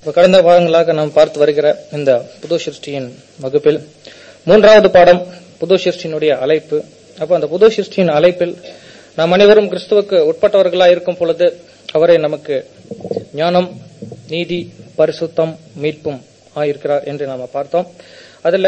கடந்த பாடங்களாக நாம் பார்த்து வருகிற இந்த புது சிருஷ்டியின் வகுப்பில் 3வது பாடம் புது சிருஷ்டியினுடைய அழைப்பு. அப்ப அந்த புது சிருஷ்டியின் அழைப்பில் நாம் அனைவரும் கிறிஸ்துவுக்கு உட்பட்டவர்களாக இருக்கும் பொழுது அவரை நமக்கு ஞானம், நீதி, பரிசுத்தம், மீட்பும் ஆயிருக்கிறார் என்று நாம பார்த்தோம். அதுல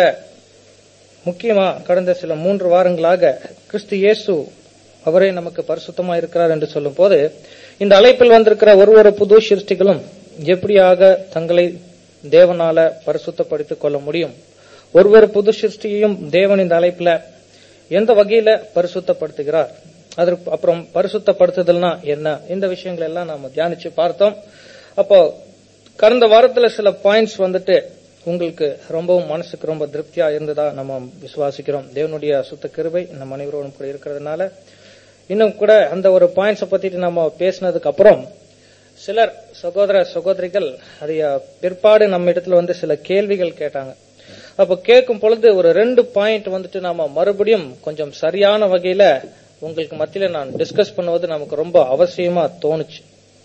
முக்கியமா கடந்த சில 3 வாரங்களாக கிறிஸ்து இயேசு அவரே நமக்கு பரிசுத்தமா இருக்கிறார் என்று சொல்லும் போது இந்த அழைப்பில் வந்திருக்கிற ஒரு புது சிருஷ்டிகளும் எப்படியாக தங்களை தேவனால பரிசுத்தப்படுத்திக் கொள்ள முடியும், ஒருவர் புது சிருஷ்டியையும் தேவன் இந்த அழைப்புல எந்த வகையில பரிசுத்தப்படுத்துகிறார், அதற்கு அப்புறம் பரிசுத்தப்படுத்துதல்னா என்ன, இந்த விஷயங்கள் எல்லாம் நாம தியானிச்சு பார்த்தோம். அப்போ கடந்த வாரத்துல சில பாயிண்ட்ஸ் உங்களுக்கு ரொம்பவும் மனசுக்கு ரொம்ப திருப்தியா இருந்ததா நம்ம விசுவாசிக்கிறோம். தேவனுடைய சுத்த கிருபை நம்ம அனைவரோடும் கூட இருக்கிறதுனால இன்னும் கூட அந்த ஒரு பாயிண்ட்ஸை பத்திட்டு நம்ம பேசினதுக்கு அப்புறம் சிலர் சகோதர சகோதரிகள் அதைய பிற்பாடு நம்ம இடத்துல சில கேள்விகள் கேட்டாங்க. அப்ப கேட்கும் பொழுது ஒரு 2 பாயிண்ட் நாம மறுபடியும் கொஞ்சம் சரியான வகையில உங்களுக்கு மத்தியில நான் டிஸ்கஸ் பண்ணுவது நமக்கு ரொம்ப அவசியமா தோணுச்சு.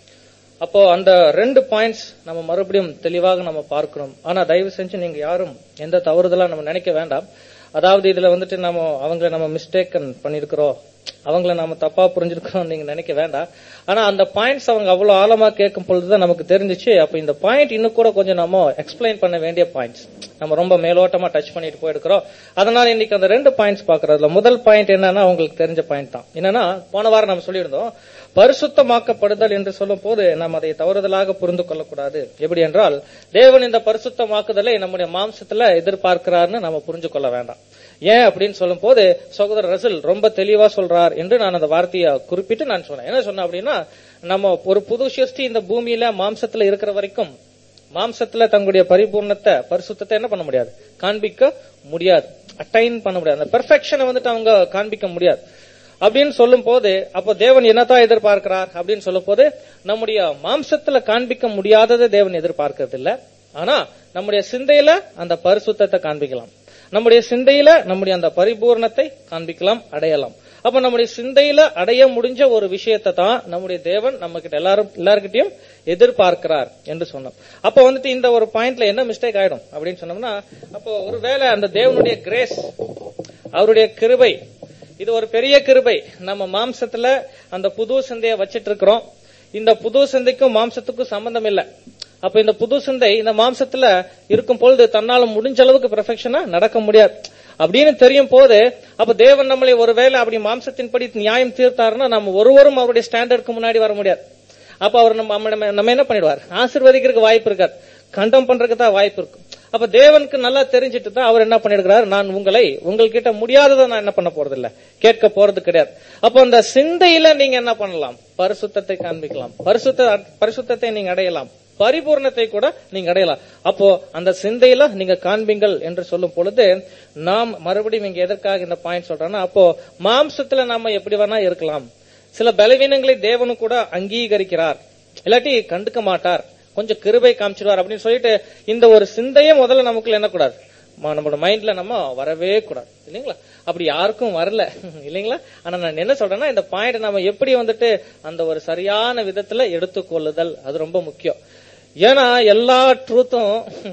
அப்போ அந்த 2 பாயிண்ட்ஸ் நம்ம மறுபடியும் தெளிவாக நம்ம பார்க்கணும். ஆனா தயவு செஞ்சு நீங்க யாரும் எந்த தவறுதலா நம்ம நினைக்க வேண்டாம். அதாவது இதுல நம்ம அவங்கள நம்ம மிஸ்டேக்கன் பண்ணிருக்கிறோம், அவங்கள நாம தப்பா புரிஞ்சிருக்கிறோம் நீங்க நினைக்க வேண்டாம். ஆனா அந்த பாயிண்ட்ஸ் அவங்க அவ்வளவு ஆழமா கேட்கும் பொழுதுதான் நமக்கு தெரிஞ்சிச்சு. அப்ப இந்த பாயிண்ட் இன்னும் கூட கொஞ்சம் நம்ம எக்ஸ்பிளைன் பண்ண வேண்டிய பாயிண்ட்ஸ் நம்ம ரொம்ப மேலோட்டமா டச் பண்ணிட்டு போயிருக்கிறோம். அதனால இன்னைக்கு அந்த 2 பாயிண்ட்ஸ் பாக்குறதுல முதல் பாயிண்ட் என்னன்னா உங்களுக்கு தெரிஞ்ச பாயிண்ட் தான். என்னன்னா போன வாரம் நம்ம சொல்லியிருந்தோம், பரிசுத்தமாக்கப்படுதல் என்று சொல்லும் போது நாம் அதை தவறுதலாக புரிந்து கொள்ளக்கூடாது. எப்படி என்றால் தேவன் இந்த பரிசுத்தமாக்குதலை நம்முடைய மாம்சத்துல எதிர்பார்க்கிறார்னு நம்ம புரிஞ்சு கொள்ள வேண்டாம். ஏன் அப்படின்னு சொல்லும் போது சகோதரர் ரசல் ரொம்ப தெளிவா சொல்றார் என்று நான் அந்த வார்த்தையை குறிப்பிட்டு நான் சொன்னேன். என்ன சொன்னேன் அப்படின்னா, நம்ம ஒரு புது சிருஷ்டி இந்த பூமியில மாம்சத்துல இருக்கிற வரைக்கும் மாம்சத்துல தங்களுடைய பரிபூர்ணத்தை பரிசுத்தத்தை என்ன பண்ண முடியாது, காண்பிக்க முடியாது, அட்டைன் பண்ண முடியாது, அந்த பெர்ஃபெக்ஷனை அவங்க காண்பிக்க முடியாது அப்படின்னு சொல்லும் போது அப்போ தேவன் என்னதான் எதிர்பார்க்கிறார் அப்படின்னு சொல்லும் போது நம்முடைய மாம்சத்துல காண்பிக்க முடியாததை தேவன் எதிர்பார்க்கறது இல்ல. ஆனா நம்முடைய சிந்தையில அந்த பரிசுத்தத்தை காண்பிக்கலாம், நம்முடைய சிந்தையில நம்முடைய அந்த பரிபூர்ணத்தை காண்பிக்கலாம், அடையலாம். அப்ப நம்முடைய சிந்தையில அடைய முடிஞ்ச ஒரு விஷயத்தை தான் நம்முடைய தேவன் நம்ம கிட்ட எல்லார்கிட்டையும் எதிர்பார்க்கிறார் என்று சொன்னோம். அப்ப இந்த ஒரு பாயிண்ட்ல என்ன மிஸ்டேக் ஆயிடும் அப்படின்னு சொன்னோம்னா, அப்போ ஒருவேளை அந்த தேவனுடைய கிரேஸ், அவருடைய கிருபை, இது ஒரு பெரிய கிருபை, நம்ம மாம்சத்துல அந்த புது சிந்தையை வச்சிட்டு இருக்கிறோம். இந்த புது சிந்தைக்கும் மாம்சத்துக்கும் சம்பந்தம் இல்லை. அப்ப இந்த புது சிந்தை இந்த மாம்சத்துல இருக்கும் பொழுது தன்னால முடிஞ்ச அளவுக்கு பெர்ஃபெக்ஷனா நடக்க முடியாது அப்படின்னு தெரியும் போது அப்ப தேவன் நம்மளை ஒருவேளை அப்படி மாம்சத்தின்படி நியாயம் தீர்த்தாருன்னா நம்ம ஒருவரும் அவருடைய ஸ்டாண்டர்டுக்கு முன்னாடி வர முடியாது. அப்ப அவர் நம்ம என்ன பண்ணிடுவார், ஆசீர்வதிக்கிறதுக்கு வாய்ப்பு இருக்காது, கண்டம் பண்றதுக்கு தான் வாய்ப்பு இருக்கும். அப்ப தேவனுக்கு நல்லா தெரிஞ்சிட்டு தான் அவர் என்ன பண்ணிருக்கிறார், நான் உங்கள்கிட்ட முடியாததை நான் என்ன பண்ண போறது இல்ல, கேட்க போறது கிடையாது. அப்போ அந்த சிந்தையில நீங்க என்ன பண்ணலாம், பரிசுத்தத்தை காண்பிக்கலாம், பரிசுத்தத்தை நீங்க அடையலாம், பரிபூர்ணத்தை கூட நீங்க அடையலாம். அப்போ அந்த சிந்தையில நீங்க காண்பீங்கள் என்று சொல்லும் பொழுது நாம் மறுபடியும் இங்க எதற்காக இந்த பாயிண்ட் சொல்றோம்னா, அப்போ மாம்சத்துல நாம எப்படி வேணா இருக்கலாம், சில பலவீனங்களை தேவனு கூட அங்கீகரிக்கிறார், இல்லாட்டி கண்டுக்க மாட்டார், கொஞ்சம் கிருபை காமிச்சிடுவார் அப்படின்னு சொல்லிட்டு இந்த ஒரு சிந்தையே முதல்ல நமக்குள்ள என்ன கூடாது, நம்மளோட மைண்ட்ல நம்ம வரவே கூடாது இல்லைங்களா. அப்படி யாருக்கும் வரல இல்லைங்களா. ஆனா நான் என்ன சொல்றேன்னா, இந்த பாயிண்ட் நம்ம எப்படி அந்த ஒரு சரியான விதத்துல எடுத்துக்கொள்ளுதல் அது ரொம்ப முக்கியம். ஏன்னா எல்லா ட்ரூத்தும்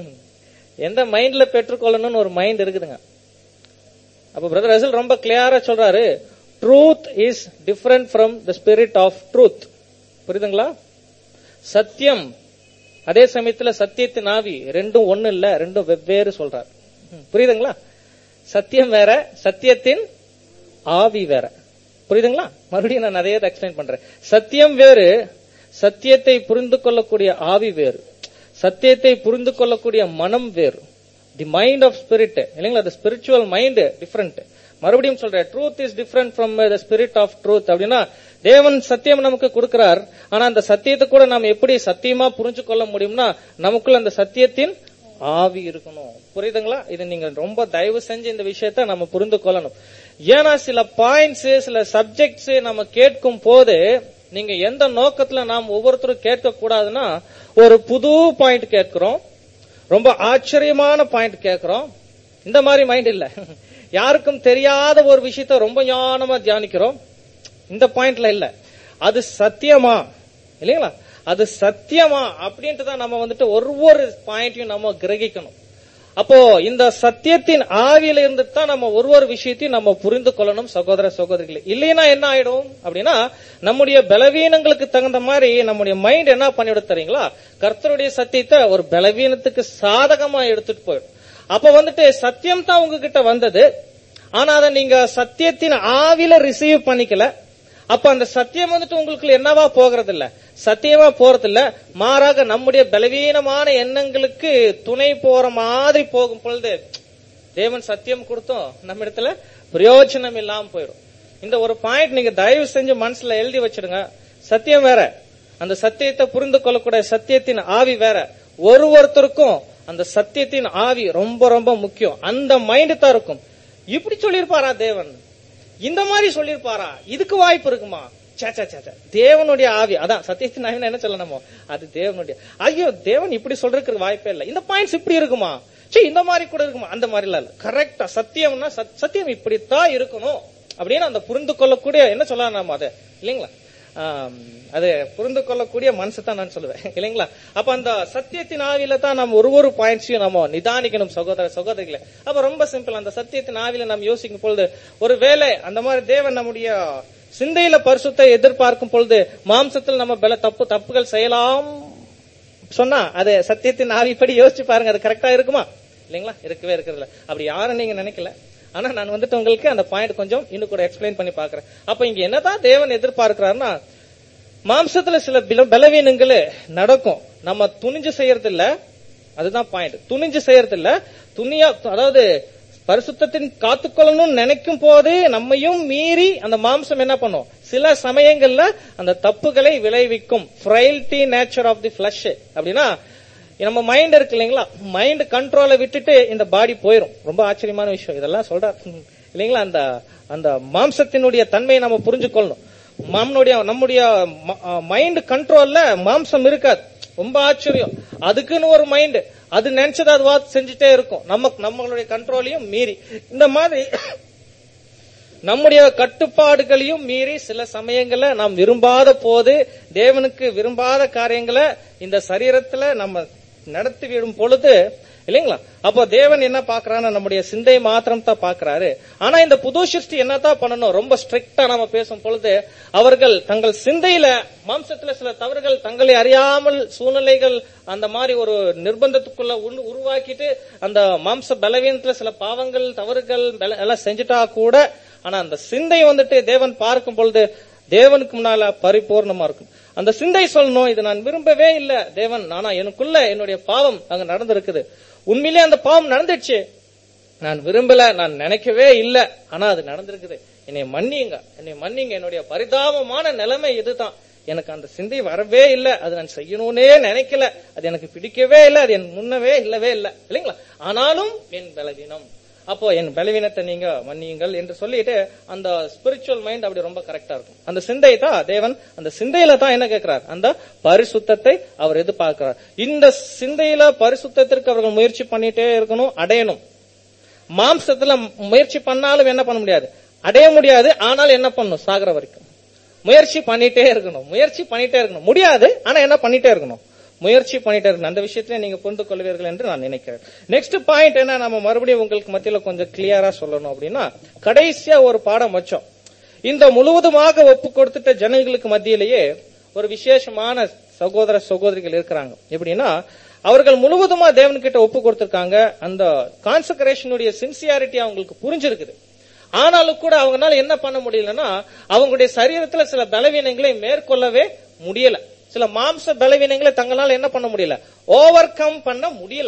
எந்த மைண்ட்ல பெற்றுக்கொள்ளணும்னு ஒரு மைண்ட் இருக்குதுங்க. அப்ப பிரதர் ரசல் ரொம்ப கிளியரா சொல்றாரு, truth is different from the spirit of truth. புரியுதுங்களா. சத்தியம் அதே சமயத்துல சத்தியத்தின் ஆவி ரெண்டும் ஒண்ணு இல்ல, ரெண்டும் வெவ்வேறு சொல்றார். புரியுதுங்களா. சத்தியம் வேற, சத்தியத்தின் ஆவி வேற. புரியுதுங்களா. மறுபடியும் நான் நிறைய எக்ஸ்பிளைன் பண்றேன். சத்தியம் வேறு, சத்தியத்தை புரிந்து கொள்ளக்கூடிய ஆவி வேறு, சத்தியத்தை புரிந்து கொள்ளக்கூடிய மனம் வேறு. தி மைண்ட் ஆஃப் ஸ்பிரிட் இல்லைங்களா, தி ஸ்பிரிச்சுவல் மைண்ட் டிஃபரெண்ட். மறுபடியும் சொல்றேன், truth is different from the spirit of truth. அப்படின்னா தேவன் சத்தியம் நமக்கு கொடுக்கிறார், ஆனா அந்த சத்தியத்தை கூட நாம் எப்படி சத்தியமா புரிஞ்சு கொள்ள முடியும்னா நமக்குள்ள அந்த சத்தியத்தின் ஆவி இருக்கணும். புரியுதுங்களா. இது நீங்க ரொம்ப தயவு செஞ்சு இந்த விஷயத்த நம்ம புரிந்து கொள்ளணும். ஏன்னா சில பாயிண்ட்ஸ், சில சப்ஜெக்ட்ஸ் நம்ம கேட்கும் போது நீங்க எந்த நோக்கத்துல நாம் ஒவ்வொருத்தரும் கேட்க கூடாதுன்னா, ஒரு புது பாயிண்ட் கேட்கிறோம், ரொம்ப ஆச்சரியமான பாயிண்ட் கேட்கிறோம், இந்த மாதிரி மைண்ட் இல்ல. யாருக்கும் தெரியாத ஒரு விஷயத்த ரொம்ப ஞானமா தியானிக்கிறோம், இந்த பாயிண்ட்ல இல்ல. அது சத்தியமா இல்லைங்களா, அது சத்தியமா அப்படின்ட்டு தான் நம்ம வந்துட்டு ஒவ்வொரு பாயிண்டையும் நம்ம கிரகிக்கணும். அப்போ இந்த சத்தியத்தின் ஆவியில இருந்து தான் நம்ம ஒவ்வொரு விஷயத்தையும் நம்ம புரிந்து கொள்ளணும் சகோதர சகோதரிகளே. இல்லைன்னா என்ன ஆயிடும் அப்படின்னா, நம்முடைய பலவீனங்களுக்கு தகுந்த மாதிரி நம்முடைய மைண்ட் என்ன பண்ணிவிட தெரியுங்களா, கர்த்தருடைய சத்தியத்தை ஒரு பலவீனத்துக்கு சாதகமா எடுத்துட்டு போயிடும். அப்ப வந்துட்டு சத்தியம் தான் உங்ககிட்ட வந்தது, ஆனா அதை நீங்க சத்தியத்தின் ஆவியில ரிசீவ் பண்ணிக்கல. அப்ப அந்த சத்தியம் வந்துட்டு உங்களுக்கு என்னவா போகிறது இல்ல, சத்தியமா போறது இல்ல, மாறாக நம்முடைய பலவீனமான எண்ணங்களுக்கு துணை போற மாதிரி போகும் பொழுது தேவன் சத்தியம் கொடுத்தோம் நம்ம இடத்துல பிரயோஜனம் இல்லாம போயிடும். இந்த ஒரு பாயிண்ட் நீங்க தயவு செஞ்சு மனசுல எழுதி வச்சிடுங்க. சத்தியம் வேற, அந்த சத்தியத்தை புரிந்து கொள்ளக்கூடிய சத்தியத்தின் ஆவி வேற. ஒருத்தருக்கும் அந்த சத்தியத்தின் ஆவி ரொம்ப ரொம்ப முக்கியம். அந்த மைண்ட் தான் இருக்கும். இப்படி சொல்லிருப்பாரா தேவன், இந்த மாதிரி சொல்லிருப்பாரா, இதுக்கு வாய்ப்பு இருக்குமா, தேவனுடைய ஆவி, அதான் சத்தியத்தின் ஆவி என்ன சொல்லணுமோ அது தேவனுடைய. ஐயோ தேவன் இப்படி சொல்றதுக்கு வாய்ப்பே இல்லை, இந்த பாயிண்ட்ஸ் இப்படி இருக்குமா, சரி இந்த மாதிரி கூட இருக்குமா, அந்த மாதிரி இல்ல. கரெக்டா சத்தியம்னா சத்தியம் இப்படித்தான் இருக்கணும் அப்படின்னு அந்த புரிந்து கொள்ளக்கூடிய என்ன சொல்லலாம் நாம அது இல்லைங்களா, அது புரிந்து கொள்ளக்கூடிய மனசு தான் நான் சொல்லுவேன் இல்லைங்களா. அப்ப அந்த சத்தியத்தின் ஆவியில தான் நம்ம ஒவ்வொரு பாயிண்ட்ஸையும் நம்ம நிதானிக்கணும் சகோதர சகோதரிகளே. அப்ப ரொம்ப சிம்பிள், அந்த சத்தியத்தின் ஆவியில நம்ம யோசிக்கும் பொழுது ஒரு வேளை அந்த மாதிரி தேவன் நம்முடைய சிந்தையில பரிசுத்தை எதிர்பார்க்கும் பொழுது மாம்சத்தில் நம்ம தப்புகள் செய்யலாம் சொன்னா அது சத்தியத்தின் ஆவிப்படி யோசிச்சு பாருங்க, அது கரெக்டா இருக்குமா இல்லைங்களா, இருக்கவே இருக்கிறது. அப்படி யாரும் நீங்க நினைக்கல, ஆனா நான் வந்துட்டு உங்களுக்கு அந்த பாயிண்ட் கொஞ்சம் இன்னும் கூட எக்ஸ்பிளைன் பண்ணி பாக்குறேன். அப்ப இங்க என்னதான் தேவன் எதிர்பார்க்கிறாருன்னா, மாம்சத்துல சில பலவீனங்கள் நடக்கும், நம்ம துணிஞ்சு செய்யறது இல்ல, அதுதான் பாயிண்ட். துணிஞ்சு செய்யறது இல்ல, அதாவது பரிசுத்தத்தின் காத்துக்கொள்ளணும்னு நினைக்கும் போது நம்மையும் மீறி அந்த மாம்சம் என்ன பண்ணும், சில சமயங்கள்ல அந்த தப்புகளை விளைவிக்கும். Frailty nature of the flesh அப்படின்னா, நம்ம மைண்ட் இருக்கு இல்லைங்களா, மைண்ட் கண்ட்ரோலை விட்டுட்டு இந்த பாடி போயிரும். ரொம்ப ஆச்சரியமான விஷயம் இதெல்லாம் சொல்ற இல்லைங்களா. அந்த அந்த மாம்சத்தினுடைய தன்மையை நம்ம புரிஞ்சுக்கொள்ளணும். நம்முடைய மைண்ட் கண்ட்ரோல்ல மாம்சம் இருக்காது. ரொம்ப ஆச்சரியம். அதுக்குன்னு ஒரு மைண்ட், அது நினைச்சது அது செஞ்சுட்டே இருக்கும், நம்மளுடைய கண்ட்ரோலையும் மீறி. இந்த மாதிரி நம்முடைய கட்டுப்பாடுகளையும் மீறி சில சமயங்கள்ல நாம் விரும்பாத போது, தேவனுக்கு விரும்பாத காரியங்களை இந்த சரீரத்துல நம்ம நடத்தி விடும் பொழுது இல்லைங்களா, அப்போ தேவன் என்ன பாக்குறாரு, நம்முடைய சிந்தை மாத்திரம் தான் பாக்குறாரு. ஆனா இந்த புது சிருஷ்டி என்னதான் பண்ணணும், ரொம்ப ஸ்ட்ரிக்டா நம்ம பேசும் பொழுது அவர்கள் தங்கள் சிந்தையில மாம்சத்துல சில தவறுகள் தங்களை அறியாமல் சூழ்நிலைகள் அந்த மாதிரி ஒரு நிர்பந்தத்துக்குள்ள உருவாக்கிட்டு அந்த மாம்ச பலவீனத்துல சில பாவங்கள் தவறுகள் எல்லாம் செஞ்சுட்டா கூட, ஆனா அந்த சிந்தை வந்துட்டு தேவன் பார்க்கும் பொழுது தேவனுக்கு முன்னால பரிபூர்ணமா இருக்கும். அந்த சிந்தை சொல்லணும், இது நான் விரும்பவே இல்லை தேவன், ஆனா எனக்குள்ள என்னுடைய பாவம் அங்க நடந்திருக்குது, உண்மையிலே அந்த பாவம் நடந்துச்சு, நான் விரும்பல, நான் நினைக்கவே இல்லை, ஆனா அது நடந்திருக்குது, என்னை மன்னிங்க, என்னுடைய பரிதாபமான நிலைமை இதுதான், எனக்கு அந்த சிந்தை வரவே இல்லை, அது நான் செய்யணும்னே நினைக்கல, அது எனக்கு பிடிக்கவே இல்லை, அது என் முன்னவே இல்லவே இல்லை இல்லைங்களா, ஆனாலும் என் பலவீனம், அப்போ என் பலவீனத்தை நீங்க மன்னியுங்கள் என்று சொல்லிட்டு அந்த ஸ்பிரிச்சுவல் மைண்ட் அப்படி ரொம்ப கரெக்டா இருக்கும். அந்த சிந்தை தான் தேவன், அந்த சிந்தையில தான் என்ன கேட்கிறார், அந்த பரிசுத்தத்தை அவர் எதிர்பார்க்கிறார். இந்த சிந்தையில பரிசுத்தத்திற்கு அவர்கள் முயற்சி பண்ணிட்டே இருக்கணும், அடையணும். மாம்சத்துல முயற்சி பண்ணாலும் என்ன பண்ண முடியாது, அடைய முடியாது. ஆனால் என்ன பண்ணணும், சாகர வரைக்கும் முயற்சி பண்ணிட்டே இருக்கணும். முடியாது, ஆனா என்ன பண்ணிட்டே இருக்கணும், முயற்சி பண்ணிட்டே இருக்கணும். அந்த விஷயத்துல நீங்க புரிந்து கொள்வீர்கள் என்று நான் நினைக்கிறேன். நெக்ஸ்ட் பாயிண்ட் என்ன, நம்ம மறுபடியும் உங்களுக்கு மத்தியில கொஞ்சம் கிளியரா சொல்லணும் அப்படின்னா, கடைசியா ஒரு பாடம் வச்சோம். இந்த முழுவதுமாக ஒப்பு கொடுத்துட்ட ஜனங்களுக்கு மத்தியிலேயே ஒரு விசேஷமான சகோதர சகோதரிகள் இருக்கிறாங்க. எப்படின்னா, அவர்கள் முழுவதுமா தேவன்கிட்ட ஒப்பு கொடுத்திருக்காங்க. அந்த கான்சக்ரேஷனுடைய சின்சியாரிட்டி அவங்களுக்கு புரிஞ்சிருக்குது. ஆனாலும் கூட அவங்களால என்ன பண்ண முடியலன்னா, அவங்களுடைய சரீரத்துல சில பலவீனங்களை மேற்கொள்ளவே முடியல. சில மாம்ச பலவீனங்களை தங்களால என்ன பண்ண முடியல, ஓவர் கம் பண்ண முடியல.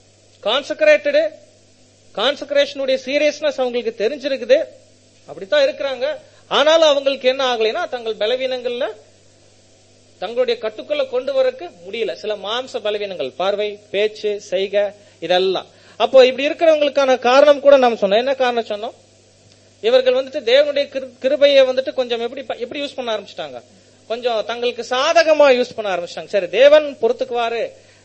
கான்சக்ரேஷனுடைய சீரியஸ்னஸ் அவங்களுக்கு தெரிஞ்சிருக்குது, அப்படித்தான் இருக்கிறாங்க. ஆனாலும் அவங்களுக்கு என்ன ஆகலைன்னா, தங்கள் பலவீனங்கள்ல தங்களுடைய கட்டுக்குள்ள கொண்டு வரக்கு முடியல. சில மாம்ச பலவீனங்கள், பார்வை, பேச்சு, செய்கை, இதெல்லாம். அப்போ இப்படி இருக்கிறவங்களுக்கான காரணம் கூட நாம் சொன்னோம். என்ன காரணம் சொன்னோம், இவர்கள் வந்துட்டு தேவனுடைய கிருபையை வந்துட்டு கொஞ்சம் எப்படி யூஸ் பண்ண ஆரம்பிச்சிட்டாங்க, கொஞ்சம் தங்களுக்கு சாதகமா யூஸ் பண்ண ஆரம்பிச்சிட்டாங்க. சரி தேவன் பொறுத்துக்குவாரு,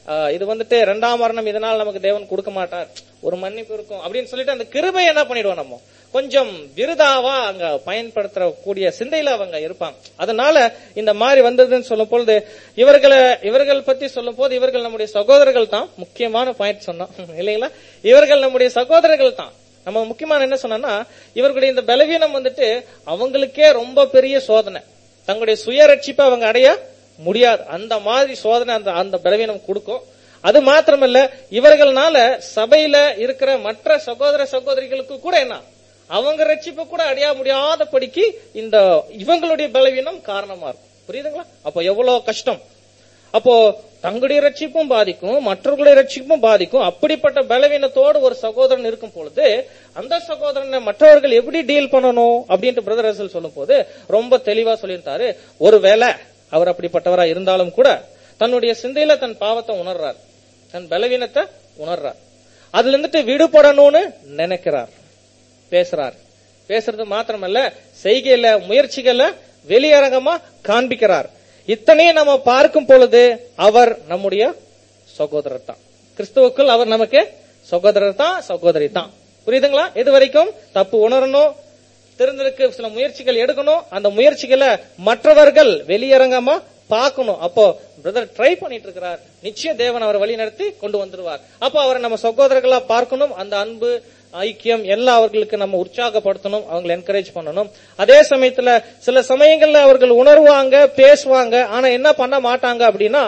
இது வந்துட்டு 2ஆம் மரணம், இதனால் நமக்கு தேவன் கொடுக்க மாட்டார், ஒரு மன்னிப்பு இருக்கும் அப்படின்னு சொல்லிட்டு அந்த கிருபை என்ன பண்ணிடுவோம், நம்ம கொஞ்சம் விருதாவா அங்க பயன்படுத்தக்கூடிய சிந்தையில அவங்க இருப்பாங்க. அதனால இந்த மாதிரி வந்ததுன்னு சொல்லும் பொழுது இவர்கள் பத்தி சொல்லும் போது இவர்கள் நம்முடைய சகோதரர்கள் தான். முக்கியமான பாயிண்ட் சொன்னோம் இல்லைங்களா, இவர்கள் நம்முடைய சகோதரர்கள் தான். நம்ம முக்கியமான என்ன சொன்னா, இவர்களுடைய இந்த பலவீனம் வந்துட்டு அவங்களுக்கே ரொம்ப பெரிய சோதனை. தங்களுடைய சுய ரட்சிப்பை அவங்க அடைய முடியாது, அந்த மாதிரி சோதனை அந்த பலவீனம் கொடுக்கும். அது மாத்திரமல்ல, இவர்கள்னால சபையில இருக்கிற மற்ற சகோதர சகோதரிகளுக்கு கூட என்ன, அவங்க ரட்சிப்பை கூட அடைய முடியாதபடிக்கு இந்த இவங்களுடைய பலவீனம் காரணமா இருக்கும். புரியுதுங்களா? அப்போ எவ்வளவு கஷ்டம். அப்போ தங்களுடைய ரட்சிப்பும் பாதிக்கும், மற்றவர்களுடைய ரட்சிப்பும் பாதிக்கும். அப்படிப்பட்ட பலவீனத்தோடு ஒரு சகோதரன் இருக்கும் பொழுது அந்த சகோதரனை மற்றவர்கள் எப்படி டீல் பண்ணணும் அப்படின்ட்டு பிரதர் ரசல் சொல்லும் போது ரொம்ப தெளிவா சொல்லியிருந்தாரு. ஒருவேளை அவர் அப்படிப்பட்டவரா இருந்தாலும் கூட தன்னுடைய சிந்தையில தன் பாவத்தை உணர்றார், தன் பலவீனத்தை உணர்றார், அதுல இருந்துட்டு விடுபடணும்னு நினைக்கிறார், பேசுறார். பேசுறது மாத்திரமல்ல, செய்கையில முயற்சிகளை வெளியரங்கமா காண்பிக்கிறார். இத்தனையும் நம்ம பார்க்கும் பொழுது அவர் நம்முடைய சகோதரர் தான். கிறிஸ்துவுக்குள் அவர் நமக்கு சகோதரர் தான், சகோதரி தான். புரியுதுங்களா? இது வரைக்கும் தப்பு உணரணும், திருந்தலுக்கு சில முயற்சிகள் எடுக்கணும், அந்த முயற்சிகளை மற்றவர்கள் வெளியரங்கமா பார்க்கணும். அப்போ பிரதர் ட்ரை பண்ணிட்டு இருக்கிறார், நிச்சயம் தேவன் அவரை வழி நடத்தி கொண்டு வந்துருவார். அப்போ அவரை நம்ம சகோதரர்களா பார்க்கணும், அந்த அன்பு ஐக்கியம் எல்லாம் அவர்களுக்கு நம்ம உற்சாகப்படுத்தணும், அவங்களை என்கரேஜ் பண்ணணும். அதே சமயத்துல சில சமயங்கள்ல அவர்கள் உணர்வாங்க, பேசுவாங்க, ஆனா என்ன பண்ண மாட்டாங்க அப்படின்னா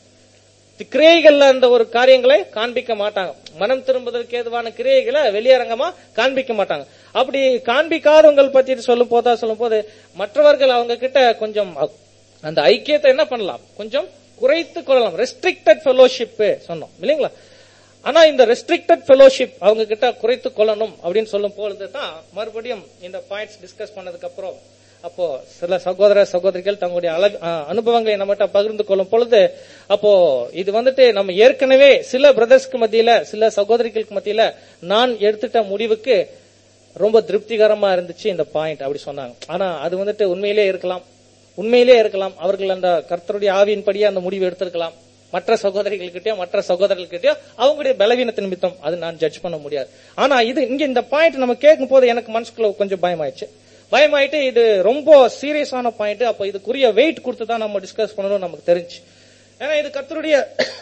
கிரியைகள்ல அந்த ஒரு காரியங்களை காண்பிக்க மாட்டாங்க. மனம் திரும்புவதற்கு ஏதுவான கிரியைகளை வெளியரங்கமா காண்பிக்க மாட்டாங்க. அப்படி காண்பிக்காதவங்க பத்தி சொல்லும் போது மற்றவர்கள் அவங்க கிட்ட கொஞ்சம் அந்த ஐக்கியத்தை என்ன பண்ணலாம், கொஞ்சம் குறைத்து கொள்ளலாம். ரெஸ்ட்ரிக்டட் ஃபெலோஷிப் சொன்னோம் இல்லைங்களா? ஆனா இந்த ரெஸ்ட்ரிக்டட் ஃபெலோஷிப் அவங்க கிட்ட குறைத்து கொள்ளணும் அப்படின்னு சொல்லும் பொழுதுதான் மறுபடியும் இந்த பாயிண்ட்ஸ் டிஸ்கஸ் பண்ணதுக்கு அப்புறம் அப்போ சில சகோதர சகோதரிகள் தங்களுடைய அனுபவங்களை நம்மகிட்ட பகிர்ந்து கொள்ளும் பொழுது அப்போ இது வந்துட்டு நம்ம ஏற்கனவே சில பிரதர்ஸ்க்கு மத்தியில, சில சகோதரிகளுக்கு மத்தியில நான் எடுத்துட்ட முடிவுக்கு ரொம்ப திருப்திகரமா இருந்துச்சு இந்த பாயிண்ட் அப்படி சொன்னாங்க. ஆனா அது வந்துட்டு உண்மையிலே இருக்கலாம், அவர்கள் அந்த கர்த்தருடைய ஆவியின்படியே அந்த முடிவு எடுத்திருக்கலாம். மற்ற சகோதரிகள்கிட்டயோ மற்ற சகோதரர்கள்கிட்டயோ அவங்களுடைய பலவீனத்தின் நிமித்தம் அது நான் ஜட்ஜ் பண்ண முடியாது. ஆனா இது இங்க இந்த பாயிண்ட் நம்ம கேட்கும் போது எனக்கு மனசுக்குள்ள கொஞ்சம் பயமாயிட்டு இது ரொம்ப சீரியஸான பாயிண்ட். அப்ப இதுக்குரிய வெயிட் கொடுத்து தான் நம்ம டிஸ்கஸ் பண்ணணும் நமக்கு தெரிஞ்சு. ஏன்னா இது கர்த்தருடைய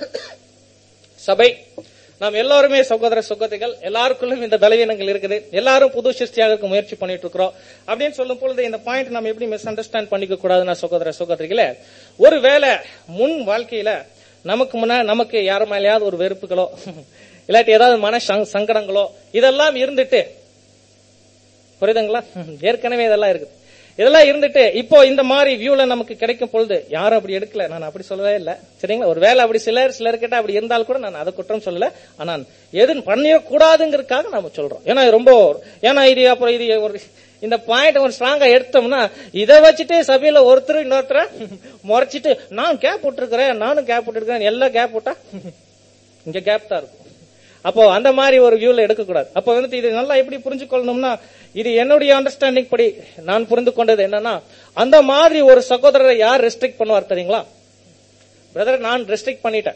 சபை, நாம் எல்லாருமே சகோதர சகோதரிகள், எல்லாருக்குள்ளும் இந்த பலவீனங்கள் இருக்குது, எல்லாரும் புது சிருஷ்டியாக முயற்சி பண்ணிட்டு இருக்கிறோம் அப்படின்னு சொல்லும் பொழுது இந்த பாயிண்ட் நம்ம எப்படி மிஸ் அண்டர்ஸ்டாண்ட் பண்ணிக்க கூடாதுன்னா சகோதர சகோதரிகளே, ஒருவேளை முன் வாழ்க்கையில நமக்கு யாரும் மேலேயாவது ஒரு வெறுப்புகளோ இல்லாட்டி ஏதாவது மன சங்கடங்களோ இதெல்லாம் இருந்துட்டு, புரியுதுங்களா, ஏற்கனவே இதெல்லாம் இருக்குது, இதெல்லாம் இருந்துட்டு இப்போ இந்த மாதிரி வியூல நமக்கு கிடைக்கும் பொழுது யாரும் அப்படி எடுக்கல, நான் அப்படி சொல்லவே இல்லை சரிங்களா. ஒரு வேலை அப்படி சிலர்கிட்ட அப்படி இருந்தாலும் கூட நான் அதை குற்றம் சொல்லல, ஆனா எது பண்ணிடக்கூடாதுங்கிறதுக்காக நாம சொல்றோம். ஏன்னா இது அப்புறம் இது ஒரு இந்த பாயிண்ட் ஒரு ஸ்ட்ராங்கா எடுத்தோம்னா இதை வச்சுட்டு சபையில ஒருத்தர் இன்னொருத்தர முறைச்சிட்டு நான் கேப் போட்டுருக்கிறேன், நானும் கேப் போட்டுருக்கிறேன், எல்லாம் கேப் போட்டா இங்க கேப் தான் இருக்கும். அப்போ அந்த மாதிரி ஒரு வியூல எடுக்கக்கூடாது. அப்போ வந்துட்டு இது நல்லா எப்படி புரிஞ்சுக்கொள்ளணும்னா, இது என்னுடைய அண்டர்ஸ்டாண்டிங் படி நான் புரிந்து கொண்டது என்னன்னா, அந்த மாதிரி ஒரு சகோதரரை யார் ரெஸ்ட்ரிக்ட் பண்ணுவார் தெரியுங்களா? பிரதர் நான் ரெஸ்ட்ரிக்ட் பண்ணிட்டேன்,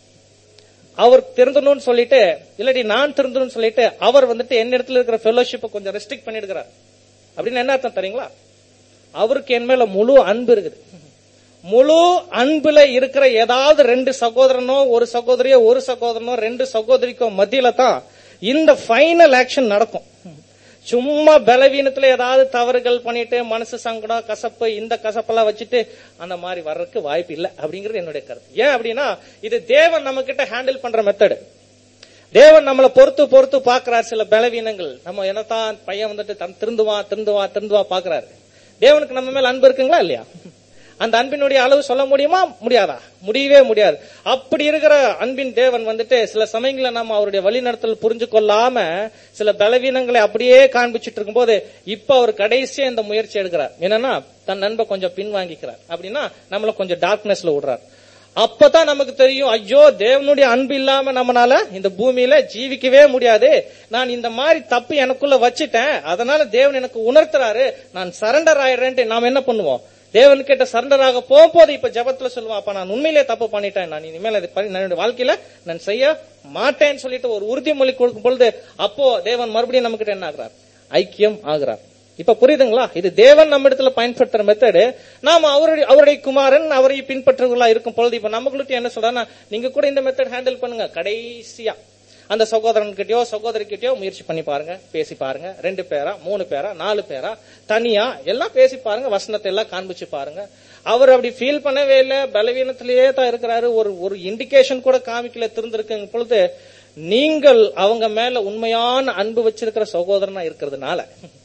அவர் திருந்தணும்னு சொல்லிட்டு, இல்லாட்டி நான் திருந்தணும்னு சொல்லிட்டு அவர் வந்துட்டு என்னிடத்துல இருக்கிற ஃபெலோஷிப்பை கொஞ்சம் ரெஸ்ட்ரிக்ட் பண்ணிட்டு இருக்கிறார் அப்படின்னு என்ன அர்த்தம் தெரியுங்களா? அவருக்கு என் மேல முழு அன்பு இருக்குது. முழு அன்புல இருக்கிற ஏதாவது ரெண்டு சகோதரனோ ஒரு சகோதரியோ ஒரு சகோதரனோ ரெண்டு சகோதரிக்கோ மத்தியில தான் இந்த ஃபைனல் ஆக்ஷன் நடக்கும். சும்மா பலவீனத்துல ஏதாவது தவறுகள் பண்ணிட்டு மனசு சங்கடம் கசப்பு இந்த கசப்பெல்லாம் வச்சுட்டு அந்த மாதிரி வர்றதுக்கு வாய்ப்பு இல்லை அப்படிங்கிறது என்னுடைய கருத்து. ஏன் அப்படின்னா இது தேவன் நம்ம கிட்ட ஹேண்டில் பண்ற மெத்தடு. தேவன் நம்மளை பொறுத்து பாக்குறாரு. சில பலவீனங்கள் நம்ம என்னத்தான் பையன் வந்துட்டு திருந்துவா பாக்குறாரு. தேவனுக்கு நம்ம மேல அன்பு இருக்குங்களா இல்லையா? அந்த அன்பினுடைய அளவு சொல்ல முடியுமா? முடியாதா? முடியவே முடியாது. அப்படி இருக்கிற அன்பின் தேவன் வந்துட்டு சில சமயங்கள நம்ம அவருடைய வழிநடத்தல் புரிஞ்சு கொள்ளாம சில பலவீனங்களை அப்படியே காண்பிச்சுட்டு இருக்கும் போது இப்ப அவர் கடைசியா இந்த முயற்சி எடுக்கிறார். என்னன்னா தன் நண்பை கொஞ்சம் பின்வாங்கிக்கிறார். அப்படின்னா நம்மள கொஞ்சம் டார்க்னஸ்ல விடுறார். அப்பதான் நமக்கு தெரியும், ஐயோ தேவனுடைய அன்பு இல்லாம நம்மளால இந்த பூமியில ஜீவிக்கவே முடியாது, நான் இந்த மாதிரி தப்பு எனக்குள்ள வச்சுட்டேன், அதனால தேவன் எனக்கு உணர்த்துறாரு, நான் சரண்டர் ஆயிடுறேன்ட்டு நாம என்ன பண்ணுவோம்? தேவன் கிட்ட சரண்டராக போகும்போது இப்ப ஜெபத்துல சொல்லுவான், அப்ப நான் உண்மையிலே தப்பு பண்ணிட்டேன், நான் இனிமேல் என்னுடைய வாழ்க்கையில நான் செய்ய மாட்டேன்னு சொல்லிட்டு ஒரு உறுதிமொழி கொடுக்கும் பொழுது அப்போ தேவன் மறுபடியும் நம்ம கிட்ட என்ன ஆகிறார்? ஐக்கியம் ஆகிறார். இப்ப புரியுதுங்களா? இது தேவன் நம்ம இடத்துல பயன்படுத்துற மெத்தடு. நாம அவருடைய குமாரன் அவரை பின்பற்றுகளா இருக்கும் பொழுது இப்ப நமக்கு என்ன சொல்றாங்கன்னா, நீங்க கூட இந்த மெத்தட் ஹேண்டில் பண்ணுங்க. கடைசியா அந்த சகோதரன்கிட்டயோ சகோதரிக்கிட்டயோ முயற்சி பண்ணி பாருங்க, பேசி பாருங்க. 2 பேரா 3 பேரா 4 பேரா தனியா எல்லாம் பேசி பாருங்க, வசனத்தை எல்லாம் காண்பிச்சு பாருங்க. அவர் அப்படி ஃபீல் பண்ணவே இல்லை, பலவீனத்திலேயே தான் இருக்கிறாரு, ஒரு இண்டிகேஷன் கூட காமிக்கல திருந்திருக்கு பொழுது, நீங்கள் அவங்க மேல உண்மையான அன்பு வச்சிருக்கிற சகோதரனா இருக்கிறதுனால,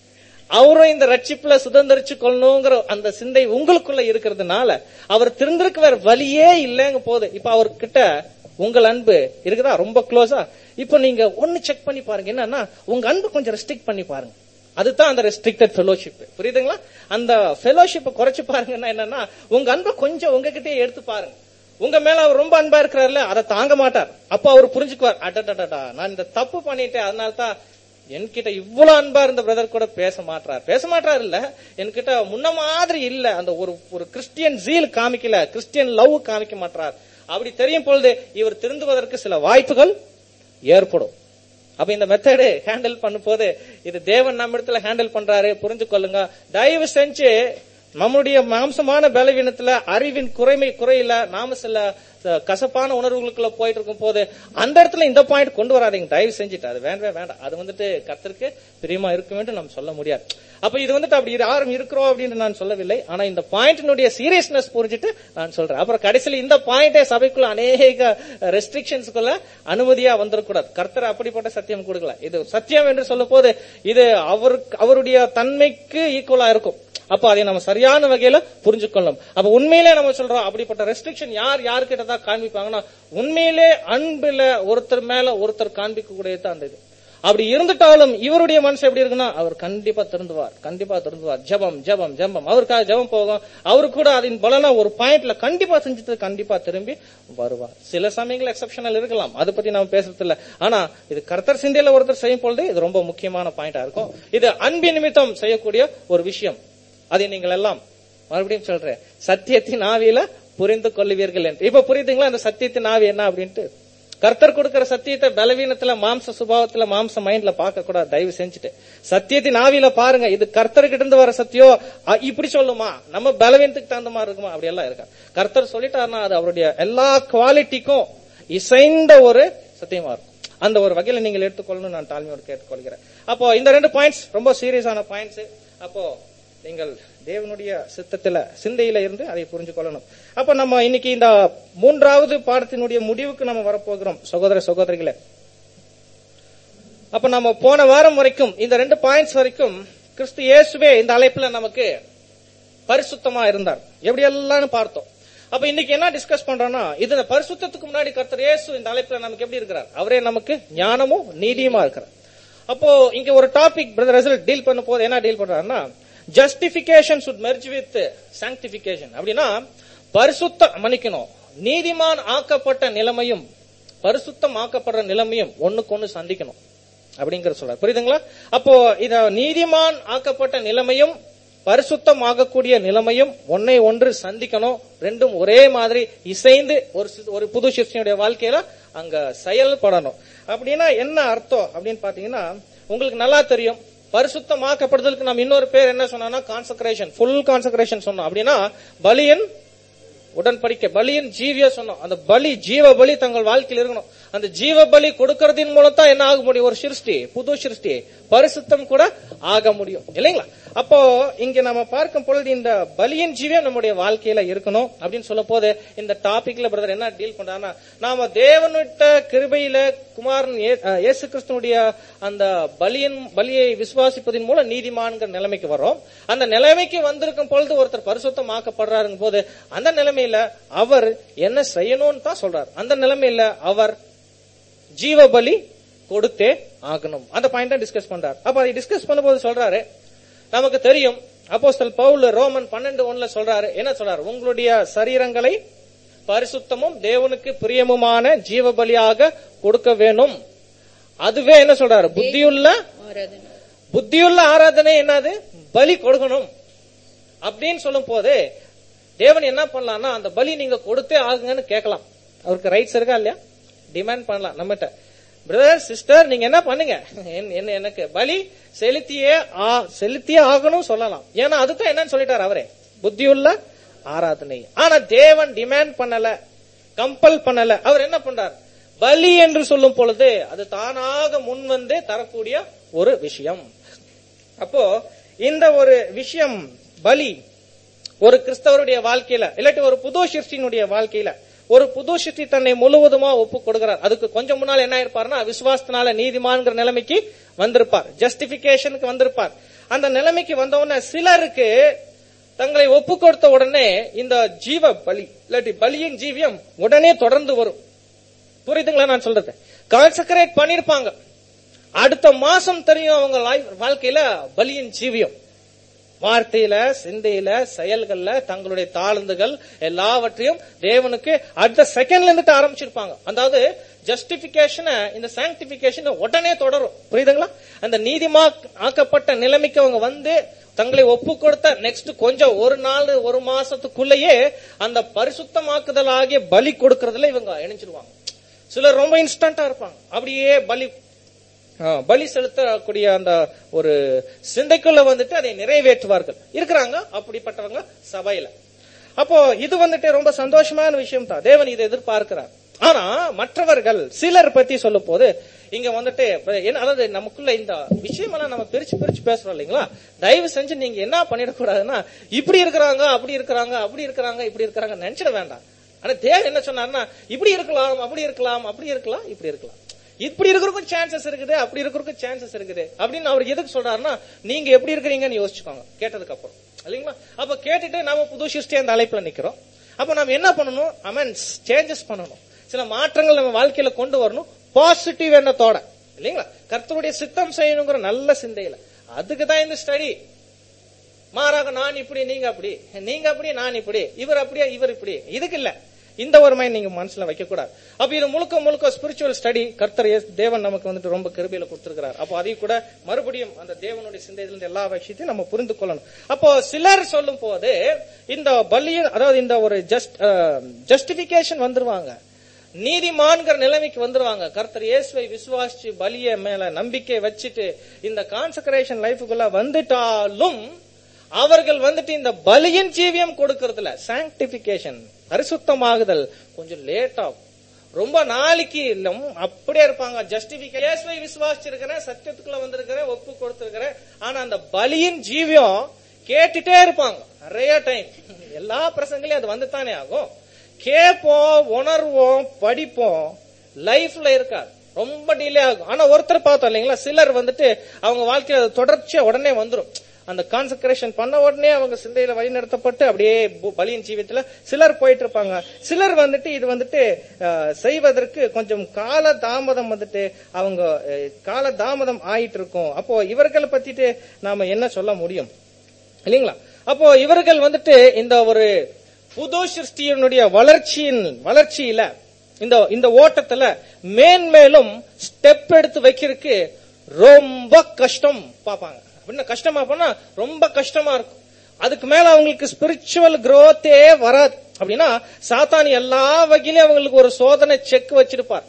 அவரும் இந்த ரட்சிப்புல சுதந்திரிச்சு கொள்ளணுங்கிற அந்த சிந்தை உங்களுக்குள்ள இருக்கிறதுனால அவர் திருந்திருக்கு வேற வழியே இல்லைங்க போது. இப்ப அவர்கிட்ட உங்கள் அன்பு இருக்குதா ரொம்ப க்ளோஸா? இப்ப நீங்க ஒன்னு செக் பண்ணி பாருங்க, என்னன்னா உங்க அன்பு கொஞ்சம் ரெஸ்ட்ரிக்ட் பண்ணி பாருங்க. அதுதான் அந்த ரெஸ்ட்ரிக்டட் ஃபெலோஷிப். புரியுதுங்களா? அந்த ஃபெலோஷிப்பை குறைச்சு பாருங்கன்னா என்னன்னா, உங்க அன்பை கொஞ்சம் உங்ககிட்டயே எடுத்து பாருங்க. உங்க மேல அவர் ரொம்ப அன்பா இருக்கிறாருல, அதை தாங்க மாட்டார். அப்ப அவர் புரிஞ்சுக்குவார், அடடடா நான் இந்த தப்பு பண்ணிட்டேன், அதனால்தான் என்கிட்ட இவ்வளவு அன்பா இருந்த பிரதர் கூட பேச மாட்டார் இல்ல, என்கிட்ட முன்ன மாதிரி இல்ல, அந்த ஒரு கிறிஸ்டியன் ஜீல் காமிக்கல, கிறிஸ்டியன் லவ் காமிக்க மாட்டார். அப்படி தெரியும் பொழுது இவர் திருந்துவதற்கு சில வாய்ப்புகள் ஏற்படும். அப்ப இந்த மெத்தடு ஹேண்டில் பண்ணும் போது இது தேவன் நம்ம இடத்துல ஹேண்டில் பண்றாரு, புரிஞ்சு கொள்ளுங்க. தயவு செஞ்சு நம்முடைய மாம்சமான பலவீனத்துல அறிவின் குறையில நாம சில கசப்பான உணர்வுகளுக்குள்ள போயிட்டு இருக்கும் போது அந்த இடத்துல இந்த பாயிண்ட் கொண்டு வராதீங்க தயவு செஞ்சுட்டு. அது வேண்டாம். அது கர்த்தருக்கு பிரியமா இருக்கும் என்று நம்ம சொல்ல முடியாது. அப்ப இது அப்படி யாரும் இருக்கிறோம் அப்படின்னு நான் சொல்லவில்லை. ஆனா இந்த பாயிண்டினுடைய சீரியஸ்னஸ் புரிஞ்சுட்டு நான் சொல்றேன். அப்புறம் கடைசியில் இந்த பாயிண்டே சபைக்குள்ள அநேக ரெஸ்ட்ரிக்ஷன்ஸ்குள்ள அனுமதியா வந்துடக்கூடாது. கர்த்தர் அப்படிப்பட்ட சத்தியம் கொடுக்கல. இது சத்தியம் என்று சொல்லும் போது இது அவருடைய தன்மைக்கு ஈக்குவலா இருக்கும். அப்ப அதை நம்ம சரியான வகையில புரிஞ்சுக்கொள்ளணும். அப்ப உண்மையிலே நம்ம சொல்றோம், அப்படிப்பட்ட ரெஸ்ட்ரிக்ஷன் யாருக்கிட்ட தான் காண்பிப்பாங்கன்னா, உண்மையிலே அன்புல ஒருத்தர் மேல ஒருத்தர் காண்பிக்க கூடியது அந்த இது. அப்படி இருந்துட்டாலும் இவருடைய மனசு எப்படி இருக்குன்னா, அவர் கண்டிப்பா திருந்துவார். ஜெபம் அவருக்காக ஜெபம் போகும். அவரு கூட அதன் பலனா ஒரு பாயிண்ட்ல கண்டிப்பா செஞ்சுட்டு கண்டிப்பா திரும்பி வருவார். சில சமயங்கள் எக்ஸப்ஷனல் இருக்கலாம், அதை பத்தி நாம பேசுறது இல்ல. ஆனா இது கர்த்தர் சிந்தையில ஒருத்தர் செய்யும் பொழுது இது ரொம்ப முக்கியமான பாயிண்டா இருக்கும். இது அன்பின் நிமித்தம் செய்யக்கூடிய ஒரு விஷயம். அதை நீங்கள் எல்லாம் மறுபடியும் சொல்றேன், சத்தியத்தின் ஆவியில புரிந்து கொள்ளுவீர்கள் என்று. இப்ப புரியுதுங்களா அந்த சத்தியத்தின் ஆவி என்ன அப்படின்ட்டு? கர்த்தர் கொடுக்கிற சத்தியத்தை பலவீனத்துல மாம்ச சுபாவத்துல மாம்ச மைண்ட்ல பார்க்க கூடாது. தயவு செஞ்சுட்டு சத்தியத்தின் ஆவியில பாருங்க. இது கர்த்தர்கிட்ட இருந்து வர சத்தியம் இப்படி சொல்லுமா, நம்ம பலவீனத்துக்கு தகுந்த மாதிரி இருக்குமா? அப்படி எல்லாம் இருக்கா? கர்த்தர் சொல்லிட்டாருன்னா அது அவருடைய எல்லா குவாலிட்டிக்கும் இசைந்த ஒரு சத்தியமா இருக்கும். அந்த ஒரு வகையில நீங்கள் எடுத்துக்கொள்ளணும் நான் தாழ்மையோடு கேட்டுக்கொள்கிறேன். அப்போ இந்த 2 பாயிண்ட்ஸ் ரொம்ப சீரியஸான பாயிண்ட்ஸ். அப்போ நீங்கள் தேவனுடைய சித்தத்துல சிந்தையில இருந்து அதை புரிஞ்சு கொள்ளணும். அப்ப நம்ம இன்னைக்கு இந்த 3வது பாடத்தினுடைய முடிவுக்கு நம்ம வரப்போகிறோம் சகோதரிகளே. அப்ப நம்ம போன வாரம் வரைக்கும் இந்த 2 பாயிண்ட்ஸ் வரைக்கும் கிறிஸ்து இயேசுவே இந்த அழைப்புல நமக்கு பரிசுத்தமா இருந்தார், எப்படி எல்லாம் பார்த்தோம். அப்ப இன்னைக்கு என்ன டிஸ்கஸ் பண்றோம்னா, இது பரிசுத்தத்துக்கு முன்னாடி கர்த்தர் இயேசு இந்த அழைப்புல நமக்கு எப்படி இருக்கிறார்? அவரே நமக்கு ஞானமும் நீதியுமா இருக்கிறார். அப்போ இங்க ஒரு டாபிக் பிரதர் ரசல் டீல் பண்ண போது என்ன டீல் பண்றாருன்னா, justification should merge with sanctification. அப்படின்னா பரிசுத்தம் மன்னிக்கணும், நீதிமான் ஆக்கப்பட்ட நிலைமையும் பரிசுத்தம் ஆக்கப்படுற நிலைமையும் ஒண்ணுக்கு சந்திக்கணும் அப்படிங்கிற சொல்றாரு. புரியுதுங்களா? அப்போ இத நீதிமான் ஆக்கப்பட்ட நிலைமையும் பரிசுத்தம் ஆகக்கூடிய நிலைமையும் ஒன்னை ஒன்று சந்திக்கணும். ரெண்டும் ஒரே மாதிரி இசைந்து ஒரு புது சிருஷ்டியுடைய வாழ்க்கையில அங்க செயல்படணும். அப்படின்னா என்ன அர்த்தம் அப்படின்னு பாத்தீங்கன்னா, உங்களுக்கு நல்லா தெரியும், பரிசுத்தமாக்கப்படுதலுக்கு நம்ம இன்னொரு பேர் என்ன சொன்னா கான்சக்ரேஷன், ஃபுல் கான்சக்ரேஷன் சொன்னோம். அப்படின்னா பலியின் உடன்படிக்கை, பலியின் ஜீவிய சொன்னோம். அந்த பலி ஜீவ பலி தங்கள் வாழ்க்கையில் இருக்கணும். அந்த ஜீவ பலி கொடுக்கறதின் மூலம் தான் என்ன ஆக முடியும்? ஒரு சிருஷ்டி, புது சிருஷ்டி, பரிசுத்தம் கூட ஆக முடியும் இல்லைங்களா? அப்போ இங்க நம்ம பார்க்கும் பொழுது இந்த பலியின் ஜீவியம் நம்முடைய வாழ்க்கையில இருக்கணும் அப்படின்னு சொல்ல போது இந்த டாபிக்ல பிரதர் என்ன டீல் பண்றாருன்னா, நாம தேவனுட்ட கிருபையில குமாரன் இயேசு கிறிஸ்துனுடைய அந்த பலியை விசுவாசிப்பதன் மூலம் நீதிமான்கிற நிலைமைக்கு வர்றோம். அந்த நிலைமைக்கு வந்திருக்கும் பொழுது ஒருத்தர் பரிசுத்தம் ஆக்கப்படுறாருங்க போது அந்த நிலைமையில அவர் என்ன செய்யணும்னு தான் சொல்றாரு. அந்த நிலைமையில அவர் ஜீவ பலி கொடுத்தே ஆகணும். அந்த பாயிண்ட் டிஸ்கஸ் பண்றாரு. அப்ப அதை டிஸ்கஸ் பண்ணும்போது சொல்றாரு, நமக்கு தெரியும் அப்போஸ்தலன் பவுல் ரோமன் 12:1 சொல்றாரு, என்ன சொல்றாரு? உங்களுடைய சரீரங்களை பரிசுத்தமும் தேவனுக்கு பிரியமுமான ஜீவ பலியாக கொடுக்க வேணும். அதுவே என்ன சொல்றாரு? புத்தியுள்ள ஆராதனை. என்னது? பலி கொடுக்கணும். அப்படின்னு சொல்லும் போது தேவன் என்ன பண்ணலாம்னா அந்த பலி நீங்க கொடுத்தே ஆகுங்கன்னு கேட்கலாம். அவருக்கு ரைட்ஸ் இருக்கா இல்லையா? டிமாண்ட் பண்ணலாம் நம்மகிட்ட, பிரதர் சிஸ்டர் நீங்க என்ன பண்ணுங்க, எனக்கு பலி செலுத்தியே ஆகணும் சொல்லலாம். ஏன்னா அதுதான் என்னன்னு சொல்லிட்டாரு அவரே, புத்தியுள்ள ஆராதனை. ஆனா தேவன் டிமாண்ட் பண்ணல, கம்பல் பண்ணல. அவர் என்ன பண்றார், பலி என்று சொல்லும் பொழுது அது தானாக முன் வந்து தரக்கூடிய ஒரு விஷயம். அப்போ இந்த ஒரு விஷயம் பலி ஒரு கிறிஸ்தவருடைய வாழ்க்கையில இல்லாட்டி ஒரு புது சிருஷ்டியினுடைய வாழ்க்கையில ஒரு புது சிருஷ்டி தன்னை முழுவதுமா ஒப்பு கொடுக்கிறார். அதுக்கு கொஞ்சம் முன்னால் என்ன இருப்பார்னா விசுவாசத்தினால நீதிமான்கிற நிலைமைக்கு வந்திருப்பார், ஜஸ்டிபிகேஷனுக்கு வந்திருப்பார். அந்த நிலைமைக்கு வந்தவுடனே சிலருக்கு தங்களை ஒப்பு கொடுத்த உடனே இந்த ஜீவ பலி இல்லாட்டி பலியின் ஜீவியம் உடனே தொடர்ந்து வரும். புரியுதுங்களா நான் சொல்றது? கான்செக்ரேட் பண்ணிருப்பாங்க, அடுத்த மாசம் தெரியும் அவங்க வாழ்க்கையில பலியின் ஜீவியம். வார்த்தையில, சிந்தையில, செயல்கள்ல தங்களுடைய தாளந்துகள் எல்லாவற்றையும் தேவனுக்கு அடுத்த செகண்ட்ல இருந்து ஆரம்பிச்சிருப்பாங்க. அதாவது ஜஸ்டிபிகேஷன் இந்த சாங்டிபிகேஷன் உடனே தொடரும். புரியுதுங்களா? அந்த நீதிமா ஆக்கப்பட்ட நிலைமைக்கு அவங்க வந்து தங்களை ஒப்பு கொடுத்த நெக்ஸ்ட் கொஞ்சம் ஒரு நாள் ஒரு மாசத்துக்குள்ளேயே அந்த பரிசுத்தமாக்குதல் ஆகிய பலி கொடுக்கறதுல இவங்க இணைஞ்சிருவாங்க. சிலர் ரொம்ப இன்ஸ்டன்டா இருப்பாங்க, அப்படியே பலி செலுத்தக்கூடிய அந்த ஒரு சிந்தைக்குள்ள வந்துட்டு அதை நிறைவேற்றுவார்கள் இருக்கிறாங்க அப்படிப்பட்டவங்க சபையில. அப்போ இது வந்துட்டு ரொம்ப சந்தோஷமான விஷயம் தான், தேவன் இதை எதிர்பார்க்கிறார். ஆனா மற்றவர்கள் சிலர் பத்தி சொல்லும் போது இங்க வந்துட்டு அதாவது நமக்குள்ள இந்த விஷயம் எல்லாம் நம்ம பிரிச்சு பேசுறோம் இல்லைங்களா? தயவு செஞ்சு நீங்க என்ன பண்ணிடக்கூடாதுன்னா இப்படி இருக்கிறாங்க அப்படி இருக்கிறாங்க அப்படி இருக்கிறாங்க இப்படி இருக்கிறாங்க நினைச்சிட வேண்டாம். ஆனா தேவன் என்ன சொன்னார்னா இப்படி இருக்கலாம் அப்படி இருக்கலாம் அப்படி இருக்கலாம் இப்படி இருக்கலாம், இப்படி இருக்கிறதுக்கும் சான்சஸ் இருக்குது அப்படி இருக்கிறதுக்கும் சான்சஸ் இருக்குது அப்படின்னு அவர் எதுக்கு சொல்றாருன்னா நீங்க எப்படி இருக்கிறீங்கன்னு யோசிச்சுக்கோங்க கேட்டதுக்கு அப்புறம் இல்லைங்களா? அப்ப கேட்டுட்டு நாம புது சிருஷ்டி அந்த அழைப்புல நிக்கிறோம். அப்ப நம்ம என்ன பண்ணணும், அமென்ஸ் சேஞ்சஸ் பண்ணணும், சில மாற்றங்கள் நம்ம வாழ்க்கையில கொண்டு வரணும், பாசிட்டிவ் எண்ணத்தோட இல்லைங்களா? கர்த்தருடைய சித்தம் செய்யணுங்கிற நல்ல சிந்தையில. அதுக்குதான் இந்த ஸ்டடி. மாறாக நான் இப்படி நீங்க அப்படி, நீங்க அப்படி நான் இப்படி, இவர் அப்படியே இவர் இப்படி, இதுக்கு இல்ல. இந்த ஒரு மைண்ட் நீங்க மனசுல வைக்க கூடாது. அப்ப இது முழுக்க ஸ்பிரிச்சுவல் ஸ்டடி கர்த்தர் தேவன் நமக்கு வந்துட்டு ரொம்ப கிருபையில கொடுத்திருக்கிறார். அப்போ அதை கூட மறுபடியும் அந்த தேவனுடைய சிந்தையிலிருந்து எல்லா விஷயத்தையும் நம்ம புரிந்து கொள்ளணும். அப்போ சிலர் சொல்லும் போது இந்த பலியின் அதாவது இந்த ஒரு ஜஸ்டிபிகேஷன் வந்துருவாங்க, நீதிமான்கிற நிலைமைக்கு வந்துருவாங்க. கர்த்தர் இயேசுவை விசுவாசிச்சு பலிய மேல நம்பிக்கை வச்சுட்டு இந்த கான்சக்ரேஷன் லைஃபுக்குள்ள வந்துட்டாலும் அவர்கள் வந்துட்டு இந்த பலியின் ஜீவியம் கொடுக்கறதுல சாங்டிபிகேஷன் பரிசுத்தமாகுதல் கொஞ்சம் லேட் ஆகும், ரொம்ப நாளைக்கு இல்ல அப்படியே இருப்பாங்க. ஜஸ்டிபிகேஷனை விசுவாசிச்சிருக்கிறேன், சத்தியத்துக்குள்ள வந்திருக்கிறேன், ஒப்பு கொடுத்திருக்கிறேன், ஆனா அந்த பலியின் ஜீவியம் கேட்டுட்டே இருப்பாங்க நிறைய டைம். எல்லா பிரசங்களையும் அது வந்துத்தானே ஆகும். கேட்போம், உணர்வோம், படிப்போம், லைஃப்ல இருக்காது, ரொம்ப டிலே ஆகும். ஆனா ஒருத்தர் பார்த்தோம் இல்லைங்களா, சிலர் வந்துட்டு அவங்க வாழ்க்கையில தொடர்ச்சியா உடனே வந்துடும். அந்த கான்சக்ரேஷன் பண்ண உடனே அவங்க சிந்தையில வழிநடத்தப்பட்டு அப்படியே பலியின் ஜீவியத்துல சிலர் போயிட்டு இருப்பாங்க. சிலர் வந்துட்டு இது வந்துட்டு செய்வதற்கு கொஞ்சம் கால தாமதம் வந்துட்டு அவங்க கால தாமதம் ஆயிட்டு இருக்கும். அப்போ இவர்களை பத்திட்டு நாம என்ன சொல்ல முடியும் இல்லைங்களா? அப்போ இவர்கள் வந்துட்டு இந்த ஒரு புது சிருஷ்டியினுடைய வளர்ச்சியில இந்த ஓட்டத்துல மேன்மேலும் ஸ்டெப் எடுத்து வைக்கிறதுக்கு ரொம்ப கஷ்டம் பாப்பாங்க. அப்படின்னா கஷ்டமா போனா ரொம்ப கஷ்டமா இருக்கும். அதுக்கு மேல அவங்களுக்கு ஸ்பிரிச்சுவல் குரோத்தே வராது. அப்படின்னா சாத்தானி எல்லா வகையிலும் அவங்களுக்கு ஒரு சோதனை செக் வச்சிருப்பார்.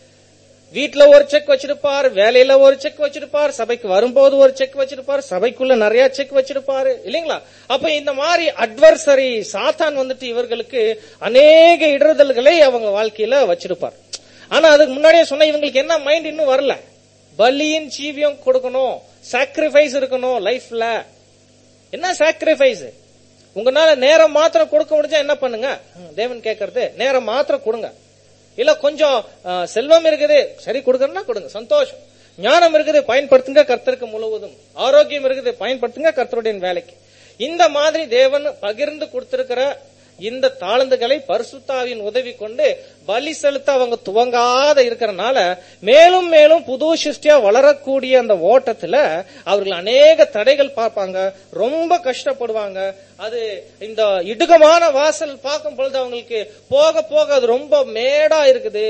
வீட்டுல ஒரு செக் வச்சிருப்பார், வேலையில ஒரு செக் வச்சிருப்பார், சபைக்கு வரும்போது ஒரு செக் வச்சிருப்பார், சபைக்குள்ள நிறைய செக் வச்சிருப்பாரு இல்லைங்களா? அப்ப இந்த மாதிரி அட்வர்சரி சாத்தான் வந்துட்டு இவர்களுக்கு அநேக இடறுதல்களை அவங்க வாழ்க்கையில வச்சிருப்பார். ஆனா அதுக்கு முன்னாடியே சொன்ன இவங்களுக்கு என்ன மைண்ட் இன்னும் வரல, பலியின் ஜீவியம் கொடுக்கணும், சாக்ரிஃபைஸ் இருக்கணும் லைஃப்ல. என்ன சாக்ரிஃபைஸ்? உங்களால நேரம் மாத்திரம் கொடுக்க முடிஞ்சா என்ன பண்ணுங்க, தேவன் கேட்கறது நேரம் மாத்திரம் கொடுங்க. இல்ல கொஞ்சம் செல்வம் இருக்குது சரி கொடுக்கறதுனா கொடுங்க, சந்தோஷம். ஞானம் இருக்குது பயன்படுத்துங்க கர்த்தருக்கு முழுவதும், ஆரோக்கியம் இருக்குது பயன்படுத்துங்க கர்த்தருடைய வேலைக்கு. இந்த மாதிரி தேவன் பகிர்ந்து கொடுத்திருக்கிற இந்த தாளந்துகளை பரிசுத்தாவின் உதவி கொண்டு பலி செலுத்த அவங்க துவங்காத இருக்கிறனால மேலும் மேலும் புது சிருஷ்டியா வளரக்கூடிய அந்த ஓட்டத்துல அவர்கள் அநேக தடைகள் பார்ப்பாங்க, ரொம்ப கஷ்டப்படுவாங்க. அது இந்த இடுகமான வாசல் பார்க்கும் பொழுது அவங்களுக்கு போக போக அது ரொம்ப மேடா இருக்குது,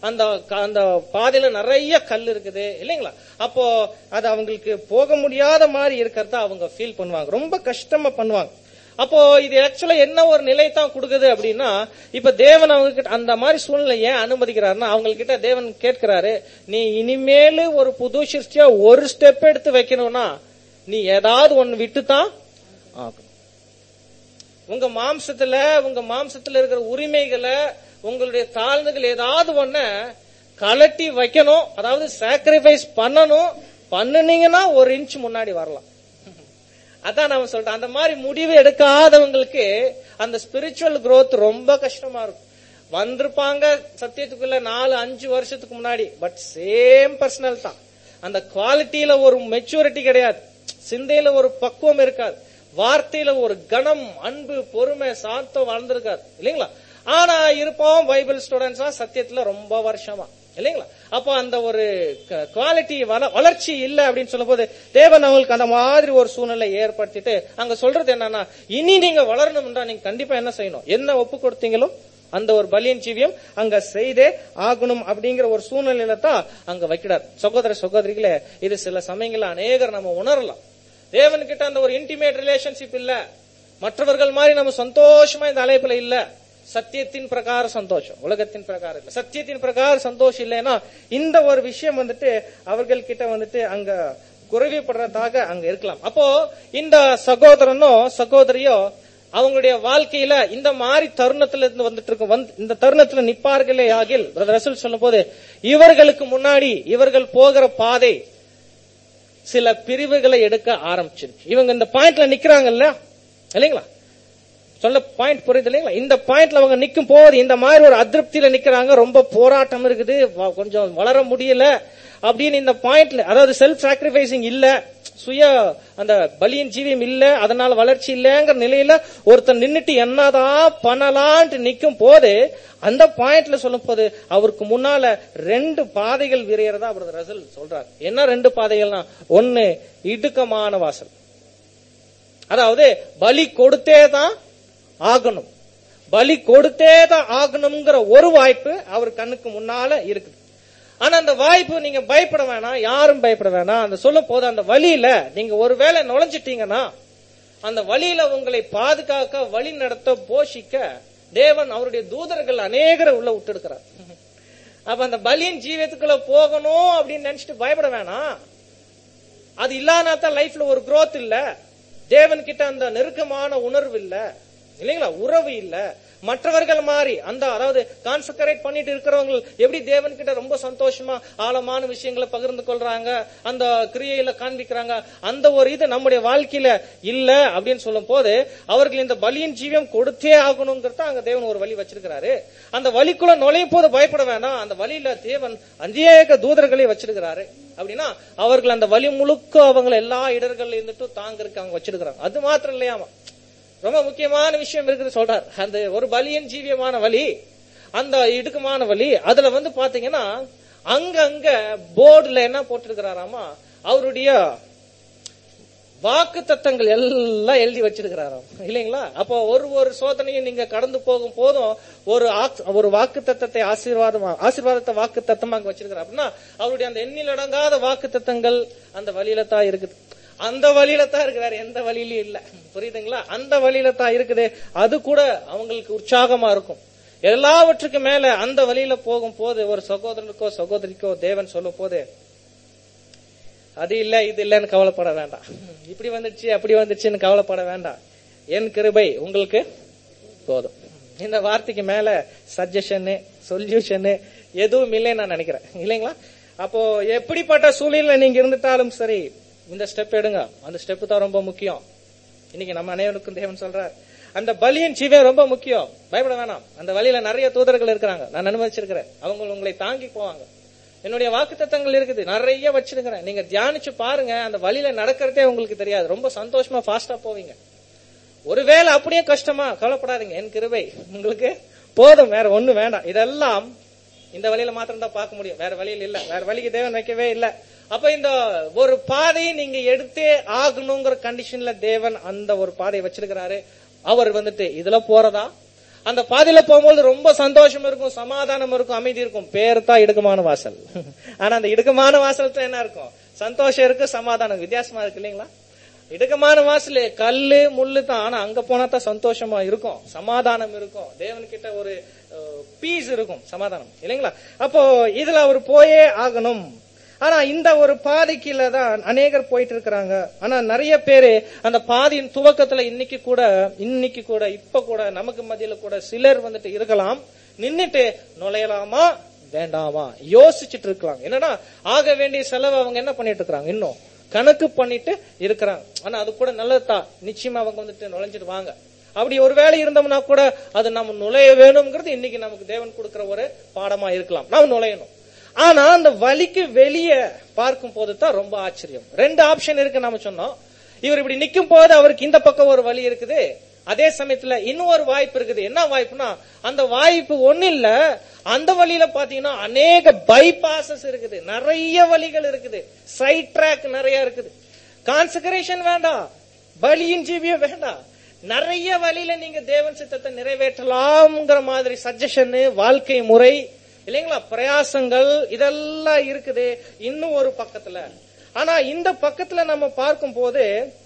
அந்த பாதையில நிறைய கல் இருக்குது இல்லைங்களா? அப்போ அது அவங்களுக்கு போக முடியாத மாதிரி இருக்கிறத அவங்க ஃபீல் பண்ணுவாங்க, ரொம்ப கஷ்டமா பண்ணுவாங்க. அப்போ இது ஆக்சுவலா என்ன ஒரு நிலை தான் கொடுக்குது அப்படின்னா, இப்ப தேவன் அவங்க கிட்ட அந்த மாதிரி சூழ்நிலை ஏன் அனுமதிக்கிறாருன்னா, அவங்க கிட்ட தேவன் கேட்கிறாரு, நீ இனிமேலு ஒரு புது சிருஷ்டியா ஒரு ஸ்டெப் எடுத்து வைக்கணும்னா நீ ஏதாவது ஒன்னு விட்டுதான் ஆகும். உங்க மாம்சத்துல இருக்கிற உரிமைகளை, உங்களுடைய தாழ்ந்துகள் ஏதாவது ஒண்ண கலட்டி வைக்கணும். அதாவது சாக்ரிஃபைஸ் பண்ணணும். பண்ணுனீங்கன்னா ஒரு இன்ச் முன்னாடி வரலாம். அதான் நம்ம சொல்றோம், அந்த மாதிரி முடிவு எடுக்காதவங்களுக்கு அந்த ஸ்பிரிச்சுவல் growth ரொம்ப கஷ்டமா இருக்கும். வந்திருப்பாங்க சத்தியத்துக்குள்ள 4-5 வருஷத்துக்கு முன்னாடி, பட் சேம் பர்சனல் தான். அந்த குவாலிட்டியில ஒரு மெச்சூரிட்டி கிடையாது, சிந்தையில ஒரு பக்குவம் இருக்காது, வார்த்தையில ஒரு கணம், அன்பு, பொறுமை, சாந்தம் வளர்ந்திருக்காது இல்லைங்களா. ஆனா இருப்போம் பைபிள் ஸ்டூடெண்ட்ஸா சத்தியத்துல ரொம்ப வருஷமா இல்லைங்களா. அப்போ அந்த ஒரு குவாலிட்டி வளர்ச்சி இல்ல அப்படின்னு சொல்லும் போது தேவன் அவங்களுக்கு அந்த மாதிரி ஒரு சூழ்நிலை ஏற்படுத்திட்டு அங்க சொல்றது என்னன்னா, இனி நீங்க வளரணும்ன்றா நீங்க கண்டிப்பா என்ன செய்யணும், என்ன ஒப்பு கொடுத்தீங்களோ அந்த ஒரு பலியின் ஜீவியம் அங்க செய்தே ஆகணும் அப்படிங்கிற ஒரு சூழ்நிலையில தான் அங்க வைக்கிறார். சகோதர சகோதரிகளே, இது சில சமயங்கள்ல அநேகர் நம்ம உணரலாம். தேவன் கிட்ட அந்த ஒரு இன்டிமேட் ரிலேஷன்ஷிப் இல்ல, மற்றவர்கள் மாதிரி நம்ம சந்தோஷமா இந்த அழைப்புல இல்ல. சத்தியத்தின் பிரகார சந்தோஷம், உலகத்தின் பிரகாரம் இல்ல, சத்தியத்தின் பிரகார சந்தோஷம் இல்லைன்னா இந்த ஒரு விஷயம் அவர்கள் கிட்ட அங்க குறைவுபடுறதாக அங்க இருக்கலாம். அப்போ இந்த சகோதரனோ சகோதரியோ அவங்களுடைய வாழ்க்கையில இந்த மாதிரி தருணத்துல இருந்து வந்துட்டு இருக்கும், இந்த தருணத்துல நிப்பார்களே ஆகில் பிரதர் ரசூல் சொல்லும் போது இவர்களுக்கு முன்னாடி இவர்கள் போகிற பாதை சில பிரிவுகளை எடுக்க ஆரம்பிச்சிருக்கு. இவங்க இந்த பாயிண்ட்ல நிக்கிறாங்கல்ல இல்லைங்களா, சொல்ல பாயிண்ட் புரியுது இல்லைங்களா. இந்த பாயிண்ட்ல அவங்க நிக்கும் போது இந்த மாதிரி ஒரு அதிருப்தியில நிக்கிறாங்க, ரொம்ப போராட்டம் இருக்குது, கொஞ்சம் வளர முடியல அப்படின்னு இந்த பாயிண்ட்ல, அதாவது செல்ஃப் சாக்ரிஃபைசிங் இல்ல, சுய அந்த பலியின் ஜீவியம் இல்ல, அதனால வளர்ச்சி இல்லங்கிற நிலையில ஒருத்தர் நின்னுட்டு என்னதான் பண்ணலான்ட்டு நிக்கும் போது அந்த பாயிண்ட்ல சொல்லும் போது அவருக்கு முன்னால 2 பாதைகள் விரையறதா பிரதர் ரசூல் சொல்றாரு. என்ன 2 பாதைகள்னா, ஒன்னு இடுக்கமான வாசல், அதாவது பலி கொடுத்தே தான் ஆகணும், பலி கொடுத்தே தான் ஆகணும்ங்கிற ஒரு வாய்ப்பு அவர் கண்ணுக்கு முன்னால இருக்குது. ஆனா அந்த வாய்ப்பு நீங்க பயப்பட வேணாம், யாரும் பயப்பட வேணாம். அந்த சொல்லும் போது அந்த வழியில நீங்க ஒருவேளை நுழைஞ்சிட்டீங்கன்னா அந்த வழியில உங்களை பாதுகாக்க, வழி நடத்த, போஷிக்க தேவன் அவருடைய தூதர்கள் அநேகரை உள்ள விட்டு எடுக்கிறார். அப்ப அந்த பலியின் ஜீவியத்துக்குள்ள போகணும் அப்படின்னு நினைச்சிட்டு பயப்பட வேணாம். அது இல்லாம தான் லைஃப்ல ஒரு growth இல்ல, தேவன் கிட்ட அந்த நெருக்கமான உணர்வு இல்ல இல்லைங்களா, உறவு இல்ல. மற்றவர்கள் மாதிரி அந்த அதாவது கான்செக்ரேட் பண்ணிட்டு இருக்கிறவங்க எப்படி தேவன் கிட்ட ரொம்ப சந்தோஷமா ஆழமான விஷயங்களை பகிர்ந்து கொள்றாங்க, அந்த கிரியையில காண்பிக்கிறாங்க, அந்த ஒரு இது நம்முடைய வாழ்க்கையில இல்ல அப்படின்னு சொல்லும் போது அவர்கள் இந்த பலியின் ஜீவியம் கொடுத்தே ஆகணுங்கிறத அங்க தேவன் ஒரு வழி வச்சிருக்கிறாரு. அந்த வழிக்குள்ள நுழையும் போது பயப்பட வேணாம், அந்த வழியில தேவன் அநேக தூதர்களை வச்சிருக்கிறாரு. அப்படின்னா அவர்கள் அந்த வழி முழுக்க அவங்களை எல்லா இடர்கள்ல இருந்துட்டு தாங்கிறதுக்கு அவங்க வச்சிருக்கிறாங்க. அது மாத்திரம் இல்லையாமா, ரொம்ப முக்கியமான விஷயம் இருக்குது சொல்றார். அந்த ஒரு பலியின் ஜீவியமான வழி, அந்த இடுக்கமான வழி, அதுல பாத்தீங்கன்னா அங்க போர்டுல என்ன போட்டிருக்கிறாராமா, அவருடைய வாக்கு தத்தங்கள் எல்லாம் எழுதி வச்சிருக்கிறாராம் இல்லைங்களா. அப்போ ஒரு சோதனையும் நீங்க கடந்து போகும் போதும் ஒரு வாக்கு தத்தத்தை ஆசீர்வாதத்தை வாக்கு தத்தமா அங்க வச்சிருக்கிறார். அப்படின்னா அவருடைய அந்த எண்ணில் அடங்காத வாக்கு தத்தங்கள் அந்த வழியில தான் இருக்குது. அந்த வழியில தான் இருக்கு, வேற எந்த வழியிலும் இல்ல. புரியுதுங்களா, அந்த வழியில தான் இருக்குது. அது கூட அவங்களுக்கு உற்சாகமா இருக்கும். எல்லாவற்றுக்கு மேல அந்த வழியில போகும் போது ஒரு சகோதரனுக்கோ சகோதரிக்கோ தேவன் சொல்லும் போது அது இல்ல இது இல்லன்னு கவலைப்பட வேண்டாம், இப்படி வந்துச்சு அப்படி வந்துச்சுன்னு கவலைப்பட வேண்டாம், என் கிருபை உங்களுக்கு போதும். இந்த வார்த்தைக்கு மேல சஜஷனு சொல்யூஷனு எதுவும் இல்லைன்னு நான் நினைக்கிறேன் இல்லைங்களா. அப்போ எப்படிப்பட்ட சூழ்நிலை நீங்க இருந்துட்டாலும் சரி இந்த ஸ்டெப் எடுங்க, அந்த ஸ்டெப் தான் ரொம்ப முக்கியம். இன்னைக்கு நம்ம அனைவருக்கும் தேவன் சொல்றார் அந்த பலியின் ஜீவன் ரொம்ப முக்கியம், பயப்பட வேணாம். அந்த வழியில நிறைய தூதர்கள் இருக்கிறாங்க, நான் அனுமதிச்சிருக்கிறேன், அவங்க உங்களை தாங்கி போவாங்க. என்னுடைய வாக்குத்தத்தங்கள் இருக்குது, நிறைய வச்சிருக்கிறேன், நீங்க தியானிச்சு பாருங்க. அந்த வழியில நடக்கிறதே உங்களுக்கு தெரியாது, ரொம்ப சந்தோஷமா ஃபாஸ்டா போவீங்க. ஒருவேளை அப்படியே கஷ்டமா கவலைப்படாதீங்க, என் கிருபை உங்களுக்கு போதும், வேற ஒண்ணு வேண்டாம். இதெல்லாம் இந்த வழியில மாத்திரம் தான் பார்க்க முடியும், வேற வழியில் இல்ல, வேற வழிக்கு தேவன் வைக்கவே இல்ல. அப்ப இந்த ஒரு பாதையை நீங்க எடுத்தே ஆகணுங்கிற கண்டிஷன்ல தேவன் அந்த ஒரு பாதையை வச்சிருக்கிறாரு. அவர் இதுல போறதா, அந்த பாதையில போகும்போது ரொம்ப சந்தோஷம் இருக்கும், சமாதானம் இருக்கும், அமைதி இருக்கும். பேரு தான் இடுக்கமான வாசல். ஆனா அந்த இடுக்கமான வாசல் என்ன இருக்கும், சந்தோஷம் இருக்கு, சமாதானம் வித்தியாசமா இருக்கு இல்லைங்களா. இடுக்கமான வாசல் கல்லு முள்ளு தான். ஆனா அங்க போனா தான் சந்தோஷமா இருக்கும், சமாதானம் இருக்கும், தேவன் கிட்ட ஒரு பீஸ் இருக்கும், சமாதானம் இல்லைங்களா? அப்போ இதுல அவர் போயே ஆகணும். ஆனா இந்த ஒரு பாதைக்குள்ள தான் அநேகர் போயிட்டு இருக்கிறாங்க. ஆனா நிறைய பேரு அந்த பாதையின் துவக்கத்துல இன்னைக்கு கூட இப்ப கூட நமக்கு மத்தியில கூட சிலர் வந்துட்டு இருக்கலாம், நின்னுட்டு நுழையலாமா வேண்டாமா யோசிச்சுட்டு இருக்கலாம். என்னன்னா ஆக வேண்டிய செலவு அவங்க என்ன பண்ணிட்டு இருக்காங்க, இன்னும் கணக்கு பண்ணிட்டு இருக்கிறாங்க. ஆனா அது கூட நல்லதுதான், நிச்சயமா அவங்க வந்துட்டு நுழைஞ்சிட்டு வாங்க. அப்படி ஒரு வேலை இருந்தோம்னா கூட அது நம்ம நுழைய வேணும்ங்கிறது இன்னைக்கு நமக்கு தேவன் கொடுக்கிற ஒரு பாடமா இருக்கலாம், நாம் நுழையணும். ஆனா அந்த வழிக்கு வெளியே பார்க்கும் போது தான் ரொம்ப ஆச்சரியம். 2 ஆப்ஷன் இருக்கு நாம சொன்னோம். இவர் இப்படி நிக்கும் போது அவருக்கு இந்த பக்கம் ஒரு வழி இருக்குது, அதே சமயத்துல இன்னொரு வாய்ப்பு இருக்குது. என்ன வாய்ப்புனா, அந்த வாய்ப்பு ஒண்ணு இல்ல, அந்த வழியில பாத்தீங்கன்னா அநேக பைபாசஸ் இருக்குது, நிறைய வழிகள் இருக்குது, சைட் ட்ராக் நிறைய இருக்குது. கான்சக்ரேஷன் வேண்டாம், பலியின் ஜீவியம் வேண்டாம், நிறைய வழியில நீங்க தேவன் சித்தத்தை நிறைவேற்றலாம்ங்கிற மாதிரி சஜஷன், வாழ்க்கை முறை இல்லைங்களா, பிரயாசங்கள் இதெல்லாம் இருக்குது இன்னும் ஒரு பக்கத்துல. ஆனா இந்த பக்கத்துல நம்ம பார்க்கும் போது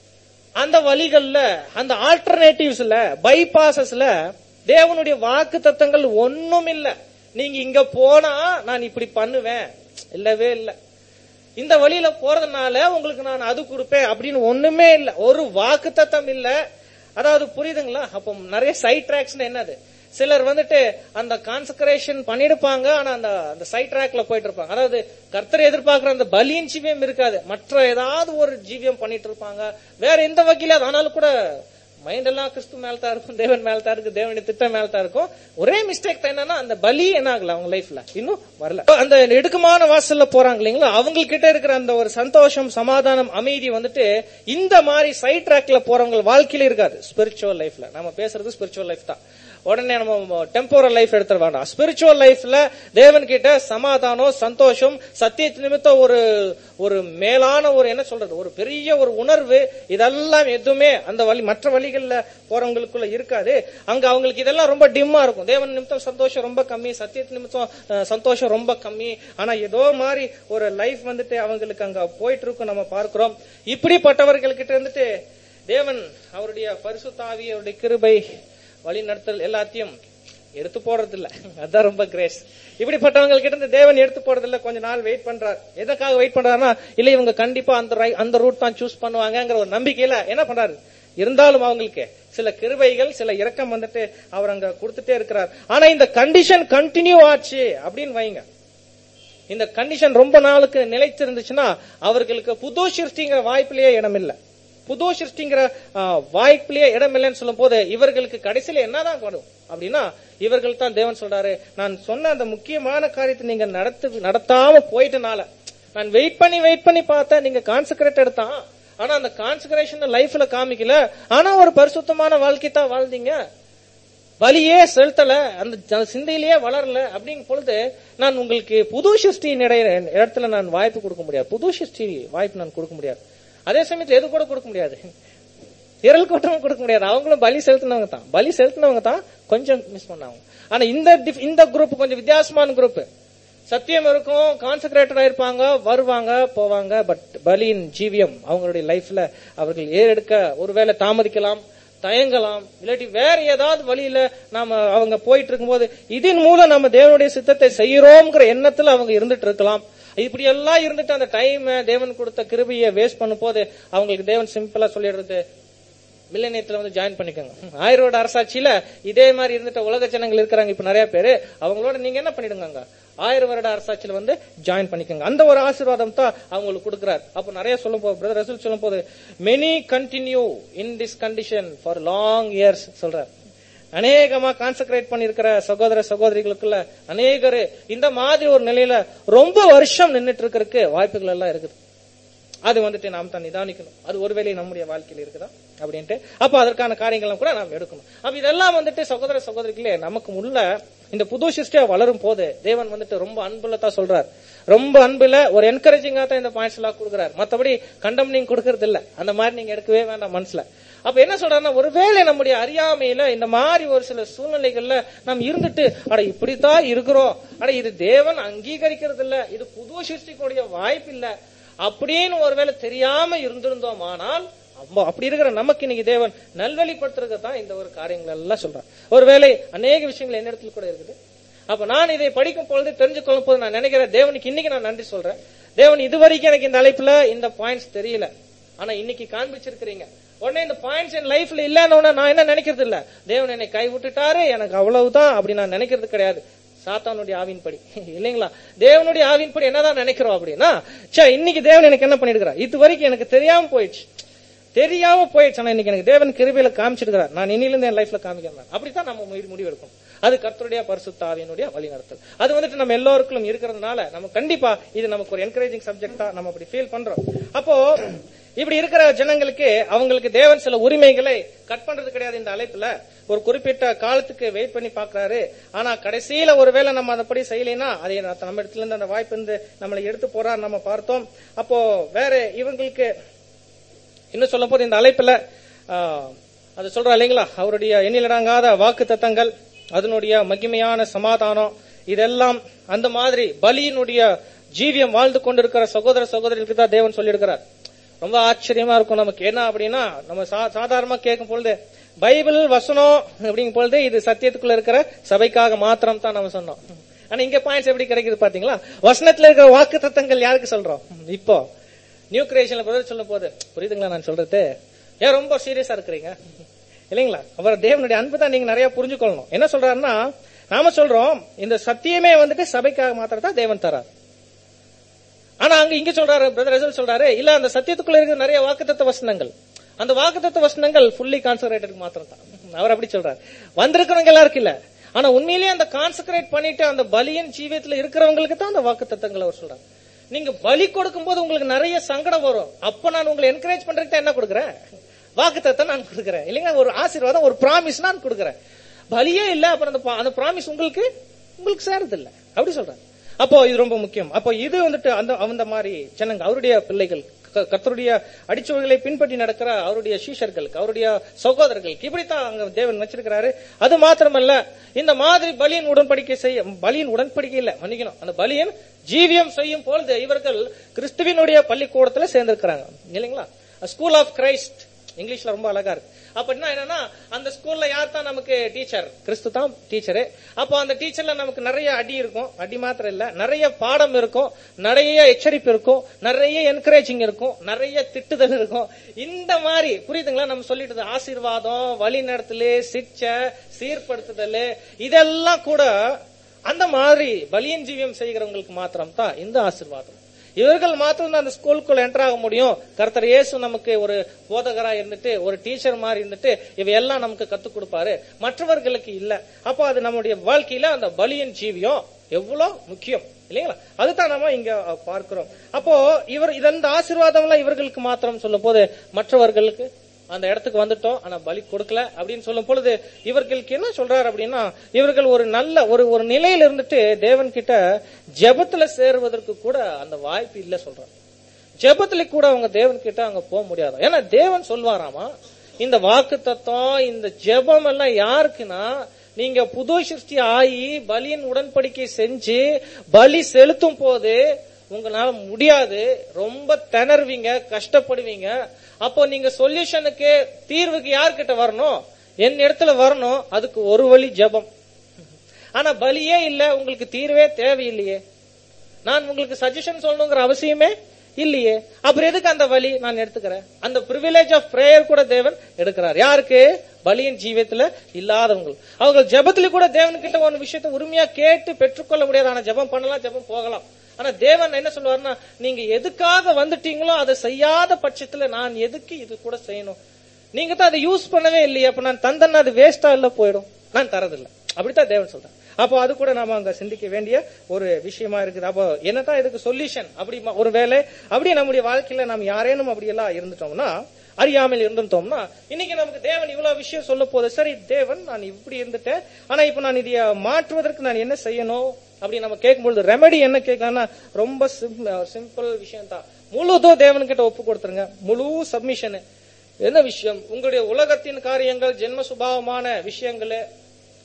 அந்த வழிகள்ல, அந்த ஆல்டர்னேட்டிவ்ஸ்ல, பைபாசஸ்ல தேவனுடைய வாக்கு தத்தங்கள் ஒண்ணும் இல்ல. நீங்க இங்க போனா நான் இப்படி பண்ணுவேன், இல்லவே இல்ல. இந்த வழியில போறதுனால உங்களுக்கு நான் அது கொடுப்பேன் அப்படின்னு ஒண்ணுமே இல்ல, ஒரு வாக்கு தத்தம் இல்ல. அதாவது புரியுதுங்களா? அப்போ நிறைய சைட் ட்ராக்ஸ் என்னது, சிலர் வந்துட்டு அந்த கான்சக்ரேஷன் பண்ணிருப்பாங்க, ஆனா அந்த சைட் ட்ராக்ல போயிட்டு இருப்பாங்க. அதாவது கர்த்தரை எதிர்பார்க்கிற அந்த பலியின் ஜீவியம் இருக்காது, மற்ற ஏதாவது ஒரு ஜீவியம் பண்ணிட்டு இருப்பாங்க, வேற எந்த வகையில. ஆனாலும் கூட மைண்ட் எல்லாம் கிறிஸ்து மேலதான் இருக்கும், தேவன் மேலதான் இருக்கு, தேவனுடைய திட்டம் மேலதான் இருக்கும். ஒரே மிஸ்டேக் தான் என்னன்னா, அந்த பலி என்ன ஆகல அவங்க லைஃப்ல, இன்னும் வரல. அந்த இடுக்கமான வாசல்ல போறாங்க இல்லைங்களா, அவங்க கிட்ட இருக்கிற அந்த ஒரு சந்தோஷம், சமாதானம், அமைதி வந்துட்டு இந்த மாதிரி சைட் ட்ராக்ல போறவங்க வாழ்க்கையில இருக்காது. ஸ்பிரிச்சுவல் லைஃப்ல நம்ம பேசுறது ஸ்பிரிச்சுவல் லைஃப் தான். உடனே நம்ம டெம்போரல் லைஃப் எடுத்துட வேண்டாம். ஸ்பிரிச்சுவல் லைஃப்ல தேவன் கிட்ட சமாதானம், சந்தோஷம், சத்தியத்து நிமித்தம் ஒரு மேலான ஒரு என்ன சொல்றது, ஒரு பெரிய ஒரு உணர்வு, இதெல்லாம் எதுவுமே அந்த வழி மற்ற வழிகள்ல போறவங்களுக்குள்ள இருக்காது. அங்க அவங்களுக்கு இதெல்லாம் ரொம்ப டிம்மா இருக்கும். தேவன் நிமித்தம் சந்தோஷம் ரொம்ப கம்மி, சத்தியத்து நிமித்தம் சந்தோஷம் ரொம்ப கம்மி. ஆனா ஏதோ மாதிரி ஒரு லைஃப் வந்துட்டு அவங்களுக்கு அங்க போயிட்டு இருக்கும் நம்ம பார்க்கிறோம். இப்படிப்பட்டவர்கள்கிட்ட இருந்துட்டு தேவன் அவருடைய பரிசுத்த ஆவி, அவருடைய கிருபை, வழி நடத்தல் எல்லாத்தையும் எடுத்து போடுறது இல்ல. அதுதான் ரொம்ப கிரேஸ். இப்படிப்பட்டவங்க கிட்ட இருந்து தேவன் எடுத்து போடுறது இல்ல, கொஞ்ச நாள் வெயிட் பண்றார். எதுக்காக வெயிட் பண்றாருன்னா, இல்ல இவங்க கண்டிப்பா அந்த ரூட் தான் சூஸ் பண்ணுவாங்கிற ஒரு நம்பிக்கையில என்ன பண்றாரு. இருந்தாலும் அவங்களுக்கு சில கிருபைகள், சில இரக்கம் வந்துட்டு அவர் அங்க கொடுத்துட்டே இருக்கிறார். ஆனா இந்த கண்டிஷன் கண்டினியூ ஆச்சு அப்படின்னு வைங்க, இந்த கண்டிஷன் ரொம்ப நாளுக்கு நிலைத்திருந்துச்சுன்னா அவர்களுக்கு புது சிருஷ்டிங்கிற வாய்ப்பிலேயே இடம் இல்லை. புது சிருஷ்டிங்கிற வாய்ப்பிலேயே இடம் இல்லைன்னு சொல்லும் போது இவர்களுக்கு கடைசியில என்னதான் வரும் அப்படின்னா, இவர்கள் தான் தேவன் சொல்றாரு, நான் சொன்ன அந்த முக்கியமான காரியத்தை நீங்க நடத்தாம போயிட்டனால, நான் வெயிட் பண்ணி பார்த்தேன், நீங்க கான்செக்ரேட் எடுத்தான், ஆனா அந்த கான்செக்ரேஷன் லைஃப்ல காமிக்கல, ஆனா ஒரு பரிசுத்தமான வாழ்க்கை தான் வாழ்ந்தீங்க, வலியே செலுத்தல, அந்த சிந்தையிலேயே வளரல அப்படிங்கும் பொழுது நான் உங்களுக்கு புது சிருஷ்டியின் இடத்துல நான் வாய்ப்பு கொடுக்க முடியாது, புது சிருஷ்டி வாய்ப்பு நான் கொடுக்க முடியாது. அதே சமயத்துல எது கூட கொடுக்க முடியாது, திரள் கூட்டமும் கொடுக்க முடியாது. அவங்களும் பலி செலுத்தினவங்க தான் கொஞ்சம் மிஸ் பண்ணாங்க. ஆனா இந்த குரூப் கொஞ்சம் வித்தியாசமான குரூப். சத்தியம் இருக்கும், கான்செக்ரேட்டடா இருப்பாங்க, வருவாங்க போவாங்க, பட் பலியின் ஜீவியம் அவங்களுடைய லைஃப்ல அவர்கள் ஏறெடுக்க ஒருவேளை தாமதிக்கலாம், தயங்கலாம், இல்லாட்டி வேற ஏதாவது வழியில நாம அவங்க போயிட்டு இருக்கும்போது இதன் மூலம் நம்ம தேவனுடைய சித்தத்தை செய்யறோம்ங்கிற எண்ணத்துல அவங்க இருந்துட்டு இருக்கலாம். இப்படி எல்லாம் இருந்துட்டு அந்த டைம் தேவன் கொடுத்த கிருபையை வேஸ்ட் பண்ணும் போது அவங்களுக்கு தேவன் சிம்பிளா சொல்லிடுறது, மில்லேனியத்துல வந்து ஜாயின் பண்ணிக்கோங்க. 1000 வருட அரசாட்சியில இதே மாதிரி இருந்துட்டு உலக ஜனங்கள் இருக்கிறாங்க இப்ப நிறைய பேரு, அவங்களோட நீங்க என்ன பண்ணிடுங்க, 1000 வருட அரசாட்சியில வந்து ஜாயின் பண்ணிக்கோங்க. அந்த ஒரு ஆசீர்வாதம் தான் அவங்களுக்கு கொடுக்கிறார். அப்ப நிறைய சொல்லும் போது பிரதர் ரசூல் சொல்லும் போது, many continue in this condition for long years சொல்றார். அநேகமா கான்சென்ட்ரேட் பண்ணிருக்கிற சகோதர சகோதரிகளுக்குள்ள அநேகரு இந்த மாதிரி ஒரு நிலையில ரொம்ப வருஷம் நின்றுட்டு இருக்கிறதுக்கு வாய்ப்புகள் எல்லாம் இருக்குது. அது வந்துட்டு நாம் தான் நிதானிக்கணும், அது ஒருவேளை நம்முடைய வாழ்க்கையில் இருக்குதா அப்படின்ட்டு. அப்ப அதற்கான காரியங்களும் கூட நாம் எடுக்கணும். அப்ப இதெல்லாம் வந்துட்டு சகோதர சகோதரிகளே நமக்கு உள்ள இந்த புது சிருஷ்டியா வளரும் போது தேவன் வந்துட்டு ரொம்ப அன்புல தான் சொல்றார், ரொம்ப அன்புல ஒரு என்கரேஜிங்கா தான் இந்த பாயிண்ட்ஸ் எல்லாம் கொடுக்குறாரு. மத்தபடி கண்டம் நீங்க கொடுக்கறது இல்ல, அந்த மாதிரி நீங்க எடுக்கவே வேண்டாம் மனசுல. அப்ப என்ன சொல்றாருன்னா, ஒருவேளை நம்முடைய அறியாமையில இந்த மாதிரி ஒரு சில சூழ்நிலைகள்ல நாம் இருந்துட்டு அட இப்படித்தான் இருக்கிறோம், அட இது தேவன் அங்கீகரிக்கிறது இல்ல, இது புது சிருஷ்டிக்கூடிய வாய்ப்பு இல்ல அப்படின்னு ஒருவேளை தெரியாம இருந்திருந்தோம், ஆனால் அப்படி இருக்கிற நமக்கு இன்னைக்கு தேவன் நல்வழிப்படுத்துறது தான் இந்த ஒரு காரியங்கள் எல்லாம் சொல்றான். ஒருவேளை அநேக விஷயங்கள் என்ன இடத்துல கூட இருக்குது. அப்ப நான் இதை படிக்கும் பொழுது தெரிஞ்சுக்கொள்ளும் போது நான் நினைக்கிறேன் தேவனுக்கு இன்னைக்கு நான் நன்றி சொல்றேன். தேவன் இதுவரைக்கும் எனக்கு இந்த அழைப்புல இந்த பாயிண்ட்ஸ் தெரியல, ஆனா இன்னைக்கு காண்பிச்சிருக்கிறீங்க. உடனே இந்த பாயிண்ட்ஸ் என் லைஃப்ல இல்லன்னு நான் என்ன நினைக்கிறது இல்ல, தேவன் என்னை கை விட்டுட்டாரு எனக்கு அவ்வளவுதான் அப்படி நான் நினைக்கிறது கிடையாது. சாத்தானுடைய ஆவின்படி இல்லைங்களா, தேவனுடைய ஆவின்படி என்னதான் நினைக்கிறோம் அப்படின்னா, இன்னைக்கு தேவன் எனக்கு என்ன பண்ணிருக்கிறார், இது வரைக்கும் எனக்கு தெரியாம போயிடுச்சு ஆனா இன்னைக்கு எனக்கு தேவன் கிருபையில காமிச்சிருக்கிறார், நான் இன்னிலிருந்து என் லைஃப்ல காமிக்கிறேன். அப்படித்தான் நம்ம முடிவு எடுக்கணும். அது கர்த்தருடைய பரிசுத்த ஆவியினுடைய வழிநடத்தல். அது வந்துட்டு நம்ம எல்லோருக்கும் இருக்கிறதுனால நம்ம கண்டிப்பா இது நமக்கு ஒரு என்கரேஜிங் சப்ஜெக்டா நம்ம அப்படி ஃபீல் பண்றோம். அப்போ இப்படி இருக்கிற ஜனங்களுக்கு அவங்களுக்கு தேவன் சில உரிமைகளை கட் பண்றது கிடையாது. இந்த அழைப்புல ஒரு குறிப்பிட்ட காலத்துக்கு வெயிட் பண்ணி பாக்குறாரு. ஆனா கடைசியில ஒருவேளை நம்ம அதப்படி செய்யலைன்னா அதை நம்ம இடத்துல இருந்து அந்த வாய்ப்பு இருந்து நம்மளை எடுத்து போறாரு நம்ம பார்த்தோம். அப்போ வேற இவங்களுக்கு இன்னும் சொல்ல போது இந்த அழைப்புல அது சொல்றா இல்லைங்களா, அவருடைய எண்ணிலடங்காத வாக்கு தத்தங்கள், அதனுடைய மகிமையான சமாதானம், இதெல்லாம் அந்த மாதிரி பலியினுடைய ஜீவியம் வாழ்ந்து கொண்டிருக்கிற சகோதர சகோதரிகளுக்கு தான் தேவன் சொல்லியிருக்கிறார். ரொம்ப ஆச்சரியமா இருக்கும் நமக்கு. என்ன அப்படின்னா, நம்ம சாதாரணமா கேட்கும் பொழுது பைபிள் வசனம் அப்படிங்கும் பொழுது இது சத்தியத்துக்குள்ள இருக்கிற சபைக்காக மாத்திரம் தான் நம்ம சொன்னோம். ஆனா இங்க பாயிண்ட்ஸ் எப்படி கிடைக்குது பாத்தீங்களா, வசனத்துல இருக்கிற வாக்கு தத்தங்கள் யாருக்கு சொல்றோம், இப்போ நியூ கிரியேஷன்ல பிரதர் சொல்லும் போது புரியுதுங்களா நான் சொல்றது, ஏன் ரொம்ப சீரியஸா இருக்கிறீங்க இல்லைங்களா, அவர் தேவனுடைய அன்பு தான் நீங்க நிறைய புரிஞ்சுக்கொள்ளணும். என்ன சொல்றாருன்னா, நாம சொல்றோம் இந்த சத்தியமே வந்துட்டு சபைக்காக மாத்திரம் தான் தேவன் தரார். ஆனா அங்க இங்க சொல்றாரு பிரதர் சொல்றாரு, இல்ல அந்த சத்தியத்துக்குள்ள இருக்கிற நிறைய வாக்குத்தத்த வசனங்கள், அந்த வாக்குத்தத்த வசனங்கள் ஃபுல்லி கான்சென்ட்ரேட்டட் மாத்திரம் தான். அவர் அப்படி சொல்றாரு, வந்திருக்கிறவங்க எல்லாருக்கும் இல்ல, ஆனா உண்மையிலேயே அந்த கான்சென்ட்ரேட் பண்ணிட்டு அந்த பலியின் ஜீவியத்துல இருக்கிறவங்களுக்கு தான் அந்த வாக்குத்தத்தங்கள் அவர் சொல்றாரு. நீங்க பலி கொடுக்கும் போது உங்களுக்கு நிறைய சங்கடம் வரும், அப்ப நான் உங்களை என்கரேஜ் பண்றதுக்கு என்ன கொடுக்குறேன், வாக்குத்தத்தை நான் கொடுக்குறேன் இல்லைங்க, ஒரு ஆசீர்வாதம் ஒரு பிராமிஸ் நான் கொடுக்குறேன். பலியே இல்ல, அப்புறம் அந்த பிராமிஸ் உங்களுக்கு சேருது இல்ல அப்படி சொல்றேன். அப்போ இது ரொம்ப முக்கியம். அப்போ இது வந்துட்டு அந்த மாதிரி ஜனங்க, அவருடைய பிள்ளைகள், கர்த்தருடைய அடிச்சுவடுகளை பின்பற்றி நடக்கிற அவருடைய சீஷர்களுக்கு, அவருடைய சகோதரர்களுக்கு இப்படித்தான் அங்க தேவன் வச்சிருக்கிறாரு. அது மாத்திரமல்ல, இந்த மாதிரி பலியின் உடன்படிக்கை இல்ல மன்னிக்கணும், அந்த பலியின் ஜீவியம் செய்யும் பொழுது இவர்கள் கிறிஸ்துவினுடைய பள்ளிக்கூடத்துல சேர்ந்திருக்கிறாங்க இல்லைங்களா. ஸ்கூல் ஆஃப் கிரைஸ்ட் இங்கிலீஷ்ல ரொம்ப அழகா இருக்கு. அப்படின்னா என்னன்னா, அந்த ஸ்கூல்ல யார் தான் நமக்கு டீச்சர், கிறிஸ்து தான் டீச்சரு. அப்போ அந்த டீச்சர்ல நமக்கு நிறைய அடி இருக்கும், அடி மாத்திரம் இல்ல, நிறைய பாடம் இருக்கும், நிறைய எச்சரிப்பு இருக்கும், நிறைய என்கரேஜிங் இருக்கும், நிறைய திட்டுதல் இருக்கும். இந்த மாதிரி புரியுதுங்களா, நம்ம சொல்லிட்டு ஆசீர்வாதம், வழி நடத்தலு, சிக்ஷை, சீர்படுத்துதல், இதெல்லாம் கூட அந்த மாதிரி பலியின் ஜீவியம் செய்கிறவங்களுக்கு மாத்திரம் தான் இந்த ஆசீர்வாதம். இவர்கள் மாத்திரம் தான் அந்த ஸ்கூலுக்குள்ள என்டர் ஆக முடியும். கர்த்தர் இயேசு நமக்கு ஒரு போதகரா இருந்துட்டு, ஒரு டீச்சர் மாதிரி இருந்துட்டு இவையெல்லாம் நமக்கு கத்துக் கொடுப்பாரு, மற்றவர்களுக்கு இல்ல. அப்போ அது நம்முடைய வாழ்க்கையில அந்த பலியின் ஜீவியம் எவ்வளவு முக்கியம் இல்லைங்களா, அதுதான் நம்ம இங்க பார்க்கிறோம். அப்போ இந்த ஆசீர்வாதம் எல்லாம் இவர்களுக்கு மாத்திரம் சொல்லும் போது, மற்றவர்களுக்கு அந்த இடத்துக்கு வந்துட்டோம் ஆனா பலி கொடுக்கல அப்படின்னு சொல்லும் பொழுது இவர்களுக்கு என்ன சொல்றாரு அப்படின்னா, இவர்கள் ஒரு நல்ல ஒரு நிலையில இருந்துட்டு தேவன் கிட்ட ஜெபத்துல சேருவதற்கு கூட அந்த வாய்ப்பு இல்ல சொல்றாங்க. ஜெபத்துல கூட அவங்க தேவன் கிட்ட அங்க போக முடியாது. ஏன்னா தேவன் சொல்வாராமா, இந்த வாக்கு தத்துவம், இந்த ஜெபம் எல்லாம் யாருக்குன்னா, நீங்க புது சிருஷ்டி ஆகி பலியின் உடன்படிக்கை செஞ்சு பலி செலுத்தும் போது உங்களால முடியாது, ரொம்ப திணறுவீங்க, கஷ்டப்படுவீங்க. அப்போ நீங்க சொல்யூஷனுக்கு, தீர்வுக்கு யார்கிட்ட வரணும், என் இடத்துல வரணும். அதுக்கு ஒரு வழி ஜெபம். ஆனா பலியே இல்ல, உங்களுக்கு தீர்வே தேவையில்லையே, நான் உங்களுக்கு சஜஷன் சொல்லணுங்கிற அவசியமே இல்லையே, அப்புறம் எதுக்கு அந்த வழி நான் எடுத்துக்கிறேன். அந்த பிரிவிலேஜ் ஆஃப் பிரேயர் கூட தேவன் எடுக்கிறார். யாருக்கு, பலியின் ஜீவியத்துல இல்லாதவங்க. அவங்க ஜெபத்துல கூட தேவன்கிட்ட ஒரு விஷயத்த உரிமையா கேட்டு பெற்றுக்கொள்ள முடியாது. ஆனா ஜெபம் பண்ணலாம், ஜெபம் போகலாம். ஆனா தேவன் என்ன சொல்லுவாருன்னா, நீங்க எதுக்காக வந்துட்டீங்களோ அதை செய்யாத பட்சத்துல நான் எதுக்கு இது கூட செய்யணும், நீங்க தான் அதை யூஸ் பண்ணவே இல்லையே, அப்ப நான் தந்தேன்னா அது வேஸ்டா இல்ல போயிடும், நான் தரதில்லை. அப்படித்தான் தேவன் சொல்றேன். அப்போ அது கூட நாம அங்க சிந்திக்க வேண்டிய ஒரு விஷயமா இருக்குது. அப்போ என்னதான் இதுக்கு சொல்யூஷன், அப்படி ஒரு வேலை அப்படி நம்முடைய வாழ்க்கையில நாம் யாரேனும் அப்படி எல்லாம் இருந்துட்டோம்னா, அறியாமல் இருந்துட்டோம்னா, இன்னைக்கு நமக்கு தேவன் இவ்வளவு விஷயம் சொல்ல போது, சரி தேவன் நான் இப்படி இருந்துட்டேன், ஆனா இப்ப நான் இதை மாற்றுவதற்கு நான் என்ன செய்யணும் அப்படி நம்ம கேட்கும்பொழுது ரெமெடி என்ன கேட்கலாம்னா, ரொம்ப சிம்பிள் விஷயம் தான். முழுதோ தேவன்கிட்ட ஒப்பு கொடுத்துருங்க, முழு சப்மிஷன். என்ன விஷயம், உங்களுடைய உலகத்தின் காரியங்கள், ஜென்ம சுபாவமான விஷயங்களு,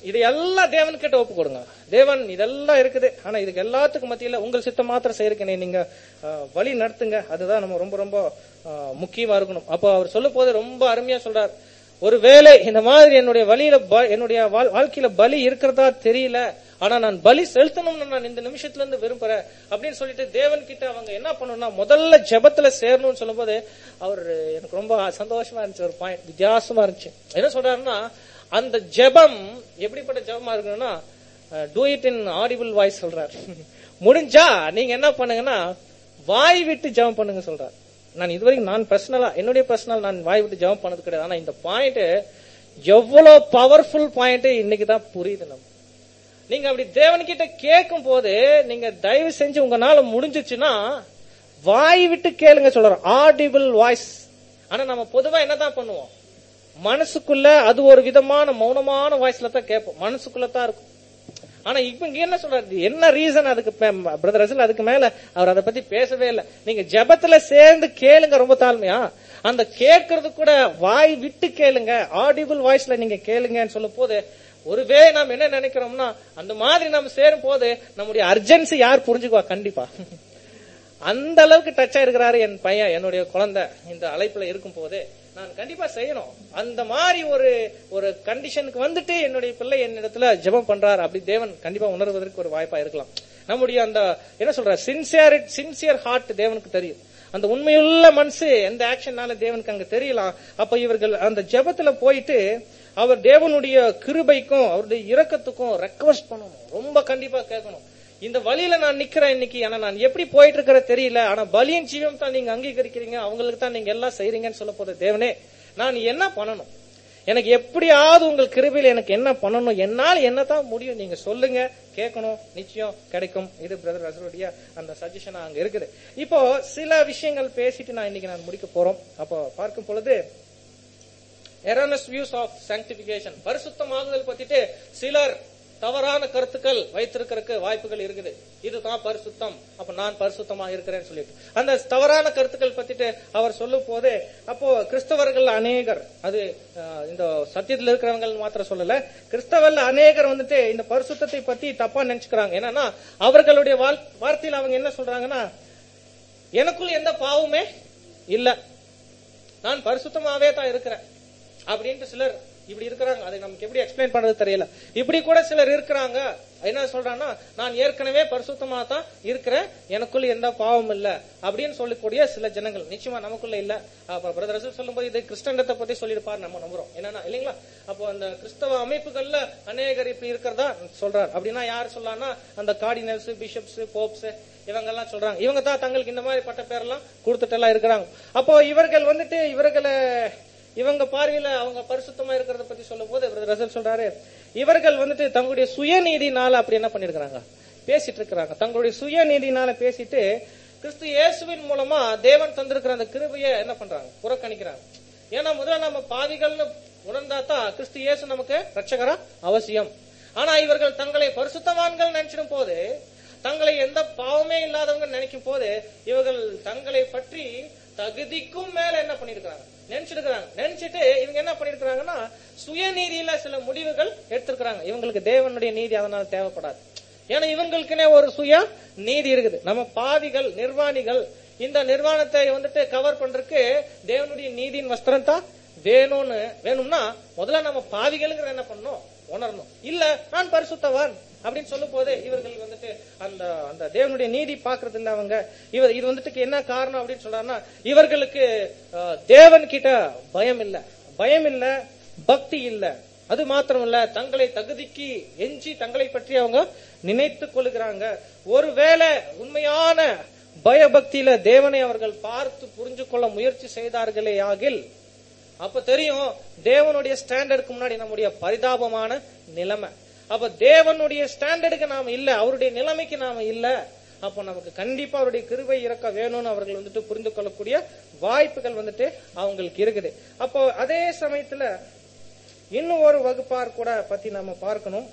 இது எல்லாம் தேவன் கிட்ட ஒப்பு கொடுங்க. தேவன் இதெல்லாம் இருக்குது, ஆனா இதுக்கு எல்லாத்துக்கும் மத்தியில உங்கள் சித்தம் மாத்திரம் செய்யறதுக்கு நீங்க வழி நடத்துங்க. அதுதான் நம்ம ரொம்ப ரொம்ப முக்கியமா இருக்கணும். அப்போ அவர் சொல்லும் போது ரொம்ப அருமையா சொல்றார், ஒருவேளை இந்த மாதிரி என்னுடைய வழியில என்னுடைய வாழ்க்கையில பலி இருக்கிறதா தெரியல, ஆனா நான் பலி செலுத்தணும்னு நான் இந்த நிமிஷத்துல இருந்து விரும்புறேன் அப்படின்னு சொல்லிட்டு தேவன் கிட்ட அவங்க என்ன பண்ணணும்னா முதல்ல ஜெபத்துல சேரணும்னு சொல்லும் போது அவர் எனக்கு ரொம்ப சந்தோஷமா இருந்துச்சு. ஒரு பாயிண்ட் வித்தியாசமா இருந்துச்சு. என்ன சொல்றாருன்னா, அந்த ஜெபம் எப்படிப்பட்ட ஜெபமா இருக்கணும்னா, do it in audible voice சொல்றாரு. முடிஞ்சா நீங்க என்ன பண்ணுங்கன்னா வாய் விட்டு ஜெபம் பண்ணுங்க சொல்றாரு. நான் இதுவரைக்கும் என்னுடைய பர்சனல் நான் வாய் விட்டு ஜெபம் பண்ணது கிடையாது. ஆனா இந்த பாயிண்ட் எவ்வளவு பவர்ஃபுல் பாயிண்ட் இன்னைக்குதான் புரியுது. நம்ம நீங்க அப்படி தேவன்கிட்ட கேட்கும் போது நீங்க தயவு செஞ்சு உங்களால முடிஞ்சிச்சுன்னா வாய் விட்டு கேளுங்க சொல்றோம், ஆடிபிள் வாய்ஸ். ஆனா நம்ம பொதுவா என்னதான் பண்ணுவோம், மனசுக்குள்ள அது ஒரு விதமான மௌனமான வாய்ஸ்ல தான் கேட்போம், மனசுக்குள்ளதான் இருக்கும். ஆனா இப்ப இங்க என்ன சொல்றாரு, என்ன ரீசன் அதுக்கு பிரதர் ரசல் அதுக்கு மேல அவர் அதை பத்தி பேசவே இல்லை. நீங்க ஜெபத்துல சேர்ந்து கேளுங்க ரொம்ப தாழ்மையா, அந்த கேட்கறது கூட வாய் விட்டு கேளுங்க, ஆடிபிள் வாய்ஸ்ல நீங்க கேளுங்கன்னு சொல்லும் போது ஒருவேளை நாம் என்ன நினைக்கிறோம்னா அந்த மாதிரி நம்ம சேரும் போது நம்முடைய அர்ஜென்சி யார் புரிஞ்சுக்குவா, கண்டிப்பா அந்த அளவுக்கு டச்சா இருக்கிறாரு என் பையன், என்னுடைய குழந்தை இந்த அழைப்புல இருக்கும் போது நான் கண்டிப்பா செய்யணும். அந்த மாதிரி ஒரு கண்டிஷனுக்கு வந்துட்டு என்னுடைய பிள்ளை என்னிடத்துல ஜெபம் பண்றாரு, அப்படி தேவன் கண்டிப்பா உணர்வதற்கு ஒரு வாய்ப்பா இருக்கலாம். நம்முடைய அந்த என்ன சொல்ற சின்சியர் ஹார்ட் தேவனுக்கு தெரியும். அந்த உண்மையுள்ள மனசு எந்த ஆக்ஷன்னால தேவனுக்கு அங்க தெரியலாம். அப்ப இவர்கள் அந்த ஜெபத்துல போயிட்டு அவர் தேவனுடைய கிருபைக்கும் அவருடைய இரக்கத்துக்கும் ரெக்வஸ்ட் பண்ணணும், ரொம்ப கண்டிப்பா கேட்கணும். இந்த வழியில நான் நிக்கிறேன் இன்னைக்கு, ஆனா நான் எப்படி போயிட்டு இருக்கிற தெரியல, ஆனா பலியின் ஜீவம் தான் நீங்க அங்கீகரிக்கிறீங்க, அவங்களுக்கு தான் நீங்க எல்லாம் செய்றீங்கன்னு சொல்ல போது, தேவனே நான் என்ன பண்ணணும், எனக்கு எப்படியாவது உங்கள் கிருபையில எனக்கு என்ன பண்ணணும், என்னால் என்னதான் முடியும் நீங்க சொல்லுங்க, கேட்கணும், நிச்சயம் கிடைக்கும். இது பிரதர் ரசலுடைய அந்த சஜஷனா அங்க இருக்குது. இப்போ சில விஷயங்கள் பேசிட்டு நான் முடிக்க போறோம். அப்போ பார்க்கும் பொழுது erroneous views of sanctification, பரிசுத்தமாகுதல் பத்திட்டு சிலர் தவறான கருத்துக்கள் வைத்திருக்கிறதுக்கு வாய்ப்புகள் இருக்குது. இதுதான் பரிசுத்தம், அப்ப நான் பரிசுத்தமா இருக்கிறேன்னு சொல்லிட்டு அந்த தவறான கருத்துக்கள் பத்திட்டு அவர் சொல்லும் போது, அப்போ கிறிஸ்தவர்கள் அநேகர், அது இந்த சத்தியத்தில் இருக்கிறவங்க மாத்திரம் சொல்லல, கிறிஸ்தவர்கள் அநேகர் வந்துட்டு இந்த பரிசுத்தத்தை பத்தி தப்பா நினைச்சுக்கிறாங்க. என்னன்னா அவர்களுடைய வார்த்தையில் அவங்க என்ன சொல்றாங்கன்னா, எனக்குள் எந்த பாவமே இல்ல, நான் பரிசுத்தமாவே தான் இருக்கிறேன் அப்படின்ட்டு சிலர் இப்படி இருக்கிறாங்க. அதை நமக்கு எப்படி எக்ஸ்பிளைன் பண்றது தெரியல. இப்படி கூட சிலர் இருக்கிறாங்க. என்ன சொல்றாங்கன்னா, நான் ஏற்கனவே பரிசுத்தமா தான் இருக்கிறேன், எனக்குள்ள எந்த பாவம் இல்ல அப்படின்னு சொல்லக்கூடிய சில ஜனங்கள் நிச்சயமா நமக்குள்ள இல்ல. பிரதர் ரசூல் சொல்லும் போது இது கிறிஸ்தவத்தை பத்தி சொல்லிருப்பாரு, நம்ம நம்புறோம் என்னன்னா இல்லீங்களா. அப்போ அந்த கிறிஸ்தவ அமைப்புகள்ல அநேகர் இப்படி இருக்கிறதா சொல்றாரு. அப்படின்னா யார் சொல்லலாம்னா அந்த கார்டினல்ஸ், பிஷப்ஸ், போப்ஸ் இவங்க எல்லாம் சொல்றாங்க. இவங்க தான் தங்களுக்கு இந்த மாதிரி பட்ட பேரெல்லாம் கொடுத்துட்டு எல்லாம் இருக்கிறாங்க. அப்போ இவர்கள் வந்துட்டு இவங்க பார்வையில அவங்க பரிசுத்தமா இருக்கிறத பத்தி சொல்லும் போது ரசல் சொல்றாரு, இவர்கள் வந்துட்டு தங்களுடைய சுயநீதினால அப்படி என்ன பண்ணிருக்கிறாங்க, பேசிட்டு இருக்கிறாங்க. தங்களுடைய சுயநீதினால பேசிட்டு கிறிஸ்து இயேசுவின் மூலமா தேவன் தந்திருக்கிற அந்த கிருபையை என்ன பண்றாங்க, புறக்கணிக்கிறாங்க. ஏன்னா முதல்ல நம்ம பாவிகள்னு உணர்ந்தாதான் கிறிஸ்து இயேசு நமக்கு ரட்சகரா அவசியம். ஆனா இவர்கள் தங்களை பரிசுத்தவான்கள் நினைச்சிடும் போது, தங்களை எந்த பாவமே இல்லாதவங்க நினைக்கும் போது, இவர்கள் தங்களை பற்றி தகுதிக்கும் மேல என்ன பண்ணிருக்கிறாங்க, நினைச்சிட்டு இவங்க என்ன பண்ணிருக்காங்கன்னா சுயநீதியில சில முடிவுகள் எடுத்திருக்கிறாங்க. இவங்களுக்கு தேவனுடைய நீதி அதனால தேவைப்படாது. ஏன்னா இவங்களுக்குன்னே ஒரு சுய நீதி இருக்குது. நம்ம பாவிகள், நிர்வாணிகள், இந்த நிர்வாணத்தை வந்துட்டு கவர் பண்றதுக்கு தேவனுடைய நீதியின் வஸ்திரம் தான் வேணும்னா முதல்ல நம்ம பாவிகளுங்கிற என்ன பண்ணணும், உணரணும். இல்ல நான் பரிசுத்தவான் அப்படின்னு சொல்லும் போது இவர்கள் வந்துட்டு அந்த தேவனுடைய நீதி பாக்குறது இல்ல. அவங்க இது வந்துட்டு என்ன காரணம் அப்படின்னு சொல்றாருன்னா, இவர்களுக்கு தேவன் கிட்ட பயம் இல்ல, பக்தி இல்ல. அது மாத்திரம் இல்ல, தங்களை தகுதிக்கு எஞ்சி தங்களை பற்றி அவங்க நினைத்துக் கொள்கிறாங்க. ஒருவேளை உண்மையான பயபக்தியில தேவனை அவர்கள் பார்த்து புரிஞ்சு கொள்ள முயற்சி செய்தார்களே ஆகில், அப்ப தெரியும் தேவனுடைய ஸ்டாண்டர்டுக்கு முன்னாடி நம்முடைய பரிதாபமான நிலைமை. அப்ப தேவனுடைய ஸ்டாண்டர்டுக்கு நாம இல்ல, அவருடைய நிலைமைக்கு நாம இல்ல. அப்ப நமக்கு கண்டிப்பா அவருடைய கிருபை இறக்க வேணும்னு அவர்கள் வந்துட்டு புரிந்து கொள்ளக்கூடிய வாய்ப்புகள் வந்துட்டு அவங்களுக்கு இருக்குது. அப்போ அதே சமயத்துல இன்னும் ஒரு வகுப்பார் கூட பத்தி நாம பார்க்கணும்.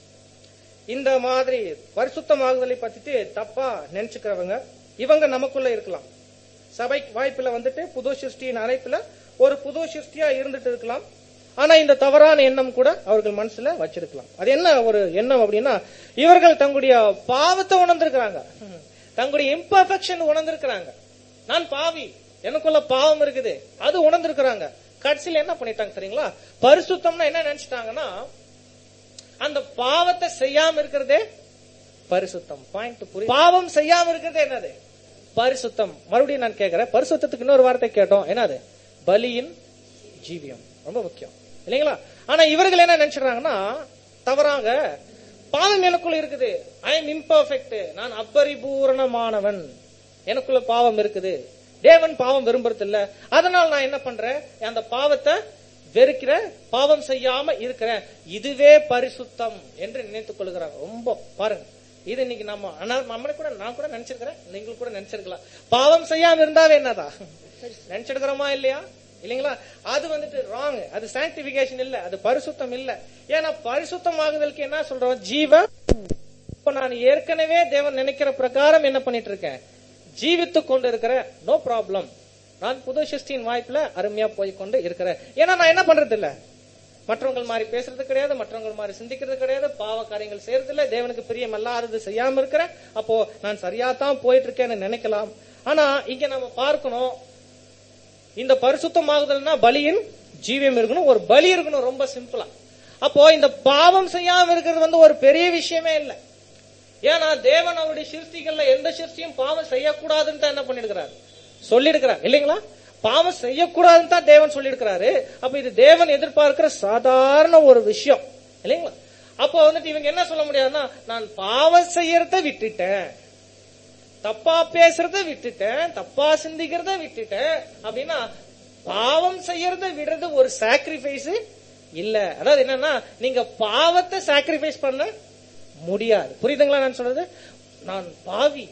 இந்த மாதிரி பரிசுத்தமாகுதலை பத்திட்டு தப்பா நினைச்சுக்கிறவங்க இவங்க நமக்குள்ள இருக்கலாம். சபை வாய்ப்புல வந்துட்டு புது சிருஷ்டியின் அழைப்புல ஒரு புது சிருஷ்டியா இருந்துட்டு இருக்கலாம். ஆனா இந்த தவறான எண்ணம் கூட அவர்கள் மனசுல வச்சிருக்கலாம். அது என்ன ஒரு எண்ணம் அப்படின்னா, இவர்கள் தங்களுடைய பாவத்தை உணர்ந்திருக்கிறாங்க, தங்களுடைய இம்பர்ஃபெக்ஷன் உணர்ந்திருக்கிறாங்க. நான் பாவி, எனக்குள்ள பாவம் இருக்குது, அது உணர்ந்திருக்கிறாங்க. கடைசியில என்ன பண்ணிட்டாங்க தெரியுங்களா? பரிசுத்தம்னா என்ன நினைச்சிட்டாங்கன்னா, அந்த பாவத்தை செய்யாம இருக்கிறதே பரிசுத்தம். பாயிண்ட் புரியுது? பாவம் செய்யாம இருக்கிறது என்னது? பரிசுத்தம். மறுபடியும் நான் கேட்கிறேன், பரிசுத்தத்துக்கு இன்னொரு வார்த்தை கேட்டோம், என்னது? பலியின் ஜீவியம். ரொம்ப முக்கியம் இல்லைங்களா? ஆனா இவர்கள் என்ன நினைச்சிடறாங்கன்னா, தவறாக, பாவம் எனக்குள்ள இருக்குது, ஐ எம் இம்பர்ஃபெக்ட், நான் அபரிபூரணமானவன், எனக்குள்ள பாவம் இருக்குது, தேவன் பாவம் விரும்புறது இல்ல, அதனால நான் என்ன பண்றேன், அந்த பாவத்தை வெறுக்கிற, பாவம் செய்யாம இருக்கிற, இதுவே பரிசுத்தம் என்று நினைத்துக் கொள்கிறாங்க. ரொம்ப பாருங்க, இது இன்னைக்கு நம்ம கூட, நான் கூட நினைச்சிருக்கிறேன், நீங்க கூட நினைச்சிருக்கலாம். பாவம் செய்யாம இருந்தாவே என்னதான் நினைச்சிருக்கிறோமா இல்லையா? இல்லைங்களா? அது வந்துட்டு ராங். அது சாங்டிபிகேஷன் இல்ல, அது பரிசுத்தம் இல்ல. ஏன்னா பரிசுத்தம் ஆகுதலுக்கு என்ன சொல்றோம்? ஜீவ. இப்ப நான் ஏற்கனவே தேவன் நினைக்கிற பிரகாரம் என்ன பண்ணிட்டு இருக்கேன்? ஜீவித்து கொண்டு இருக்கிறேன். No problem. நான் புது சிருஷ்டியின் வாய்ப்புல அருமையா போய்கொண்டு இருக்கிறேன். ஏன்னா நான் என்ன பண்றது இல்ல, மற்றவங்க மாதிரி பேசுறது கிடையாது, மற்றவங்க மாதிரி சிந்திக்கிறது கிடையாது, பாவ காரியங்கள் செய்யறது இல்ல, தேவனுக்கு பிரியம் அல்லாதது செய்யாம இருக்கிறேன். அப்போ நான் சரியா தான் போயிட்டு இருக்கேன்னு நினைக்கலாம். ஆனா இங்க நம்ம பார்க்கணும், இந்த பரிசுத்தமாகுதல்னா பலியின் ஜீவியம் இருக்கணும், ஒரு பலி இருக்கணும். ரொம்ப சிம்பிளா. அப்போ இந்த பாவம் செய்யாம இருக்கிறது ஒரு பெரிய விஷயமே இல்லை. ஏன்னா தேவன் அவருடைய சிருஷ்டிகள்ல எந்த சிருஷ்டியும் பாவம் செய்யக்கூடாதுன்னு தான் என்ன பண்ணிருக்கிறார், சொல்லிருக்கிறார் இல்லைங்களா? பாவம் செய்யக்கூடாதுன்னு தான் தேவன் சொல்லிருக்கிறாரு. அப்ப இது தேவன் எதிர்பார்க்கிற சாதாரண ஒரு விஷயம் இல்லைங்களா? அப்போ இவங்க என்ன சொல்ல முடியாதுன்னா, நான் பாவம் செய்யறத விட்டுட்டேன், தப்பா பேசுறத விட்டுட்டேன், தப்பா சிந்திக்கிறத விட்டுட்டேன் அப்படின்னா, பாவம் செய்யறத விடுறது ஒரு சாக்ரிஃபைஸ் இல்ல. அதாவது என்னன்னா, நீங்க பாவத்தை சாக்ரிஃபைஸ் பண்ண முடியாது. புரியுதுங்களா நான் சொல்றது? நான் பாவி,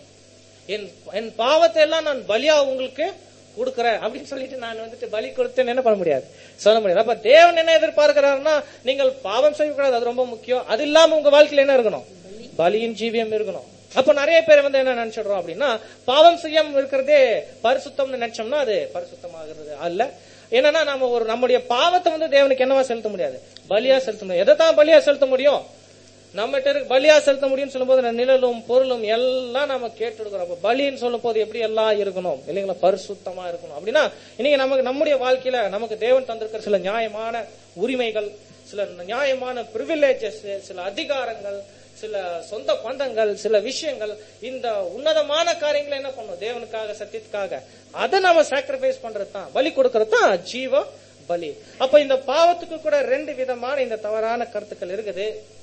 என் பாவத்தை எல்லாம் நான் பலியா உங்களுக்கு கொடுக்கறேன் அப்படின்னு சொல்லிட்டு நான் பலி கொடுத்தேன்னு என்ன பண்ண முடியாது, சொல்ல முடியாது. அப்ப தேவன் என்ன எதிர்பார்க்கிறாருன்னா, நீங்கள் பாவம் செய்யக்கூடாது, அது ரொம்ப முக்கியம். அது இல்லாம உங்க வாழ்க்கையில என்ன இருக்கணும்? பலியின் ஜீவியம் இருக்கணும். அப்ப நிறைய பேர் என்ன நினைச்சிடுறோம் அப்படின்னா, பாவம் செய்யாம இருக்கிறதே பரிசுத்தம்னு நினைச்சோம்னா அது பரிசுத்தமாகிறது அல்ல. என்னன்னா, நம்ம நம்முடைய பாவத்தை தேவனுக்கு என்னவா செலுத்த முடியாது, பலியா செலுத்த முடியாது. எதைத்தான் பலியா செலுத்த முடியும்? நம்ம பலியா செலுத்த முடியும்னு சொல்லும் போது நிழலும் பொருளும் எல்லாம் நம்ம கேட்டுடுக்கிறோம். பலின்னு சொல்லும் போது எப்படி எல்லாம் இருக்கணும் இல்லைங்களா? பரிசுத்தமா இருக்கணும். அப்படின்னா இன்னைக்கு நமக்கு நம்முடைய வாழ்க்கையில நமக்கு தேவன் தந்திருக்கிற சில நியாயமான உரிமைகள், சில நியாயமான பிரிவிலேஜஸ், சில அதிகாரங்கள், சில சொந்த பந்தங்கள், சில விஷயங்கள், இந்த உன்னதமான காரியங்களை என்ன பண்ணும்? தேவனுக்காக, சத்தியத்துக்காக அதை நம்ம சாக்ரிஃபைஸ் பண்றது தான், பலி கொடுக்கறது தான் ஜீவ பலி. அப்ப இந்த பாவத்துக்கு கூட ரெண்டு விதமான இந்த தவறான கருத்துக்கள் இருக்குது.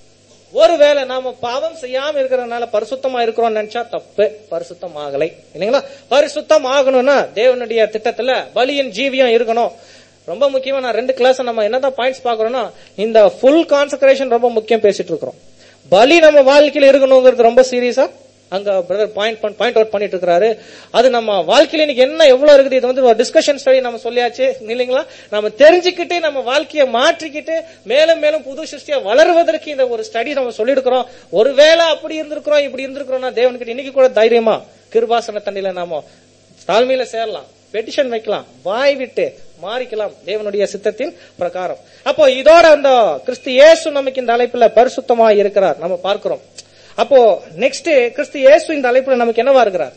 ஒருவேளை நாம பாவம் செய்யாம இருக்கிறதுனால பரிசுத்தமா இருக்கிறோம் நினைச்சா தப்பு, பரிசுத்தம் ஆகலை இல்லைங்களா? பரிசுத்தம் ஆகணும்னா தேவனுடைய திட்டத்துல பலியின் ஜீவியம் இருக்கணும். ரொம்ப முக்கியமா நான் 2 கிளாஸ் நம்ம என்னதான் பாயிண்ட்ஸ் பாக்குறோம்னா, இந்த ஃபுல் கான்சக்ரேஷன் ரொம்ப முக்கியம் பேசிட்டு இருக்கிறோம். பலி நம்ம வாழ்க்கையில இருக்கணுங்கிறது ரொம்ப சீரியஸா அங்க பிரதர் பாயிண்ட் அவுட் பண்ணிட்டு இருக்காரு. அது நம்ம வாழ்க்கையில இன்னைக்கு என்ன எவ்வளவு இருக்குது, இது ஒரு டிஸ்கஷன் ஸ்டடி நம்ம சொல்லியாச்சு இல்லைங்களா? நம்ம தெரிஞ்சுக்கிட்டு நம்ம வாழ்க்கையை மாற்றிக்கிட்டு மேலும் மேலும் புது சிருஷ்டியா வளருவதற்கு இந்த ஒரு ஸ்டடி நம்ம சொல்லிருக்கிறோம். ஒருவேளை அப்படி இருந்திருக்கிறோம் இப்படி இருந்திருக்கிறோம்னா தேவனுக்கு இன்னைக்கு கூட தைரியமா கிருபாசன தண்ணியில நாம தாழ்மையில சேரலாம், பெட்டிஷன் வைக்கலாம், வாய் விட்டு மாறிக்கலாம் தேவனுடைய சித்தத்தின் பிரகாரம். அப்போ இதோட அந்த கிறிஸ்து இயேசு நமக்கு இந்த அழைப்புல பரிசுத்தமா இருக்கிறார் நம்ம பார்க்கிறோம். அப்போ நெக்ஸ்ட் கிறிஸ்து இயேசு இந்த அழைப்புல நமக்கு என்னவா இருக்கிறார்?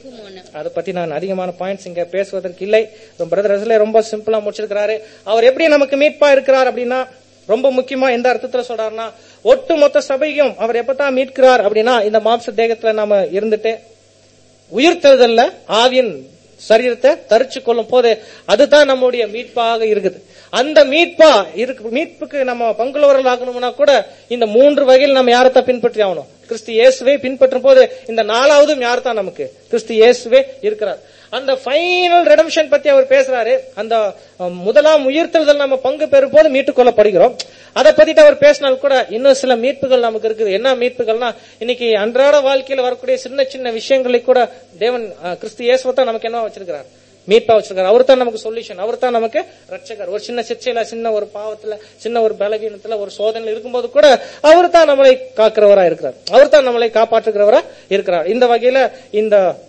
அதை பத்தி நான் அதிகமான பாயிண்ட்ஸ் இங்க பேசுவதற்கு இல்லை. பிரதர் ரசலே ரொம்ப சிம்பிளா முடிச்சிருக்கிறாரு. அவர் எப்படி நமக்கு மீட்பா இருக்கிறார் அப்படின்னா, ரொம்ப முக்கியமா எந்த அர்த்தத்துல சொல்றாருன்னா, ஒட்டு மொத்த சபையும் அவர் எப்பதான் மீட்கிறார் அப்படின்னா, இந்த மாம்ச தேகத்துல நாம இருந்துட்டு உயிர்த்தெழுதல்ல ஆவியின் சரீரத்தை தரிச்சு கொள்ளும் போது அதுதான் நம்முடைய மீட்பாக இருக்குது. அந்த மீட்புக்கு நம்ம பங்குள்ளவர்கள் ஆகணும்னா கூட இந்த 3 வகையில் நம்ம யாரைத்தான் பின்பற்றி ஆகணும்? கிறிஸ்து இயேசுவை பின்பற்றும் போது இந்த 4வதும் யார் தான் நமக்கு? கிறிஸ்து இயேசுவே இருக்கிறார். அந்த ஃபைனல் ரெடம்ஷன் பத்தி அவர் பேசுறாரு. அந்த முதலாம் உயிர்த்தெழுதல் நம்ம பங்கு பெறும் போது மீட்டுக் கொள்ளப்படுகிறோம். அதை பத்திட்டு அவர் பேசினால் கூட இன்னும் சில மீட்புகள் நமக்கு இருக்குது. என்ன மீட்புகள்னா, இன்னைக்கு அன்றாட வாழ்க்கையில வரக்கூடிய சின்ன சின்ன விஷயங்களை கூட தேவன் கிறிஸ்து இயேசுவை தான் நமக்கு என்ன வச்சிருக்கிறார்? மீட்பா வச்சிருக்காரு. அவர் தான் நமக்கு சொல்யூஷன், அவர் தான் நமக்கு ரட்சகர். ஒரு சின்ன சிற்சையில, சின்ன ஒரு பாவத்துல, சின்ன ஒரு பலவீனத்துல, ஒரு சோதனையில இருக்கும்போது கூட அவர் தான் நம்மளை காக்கிறவரா இருக்கிறார், அவர் தான் நம்மளை காப்பாற்றுகிறவரா இருக்கிறார். இந்த வகையில இந்த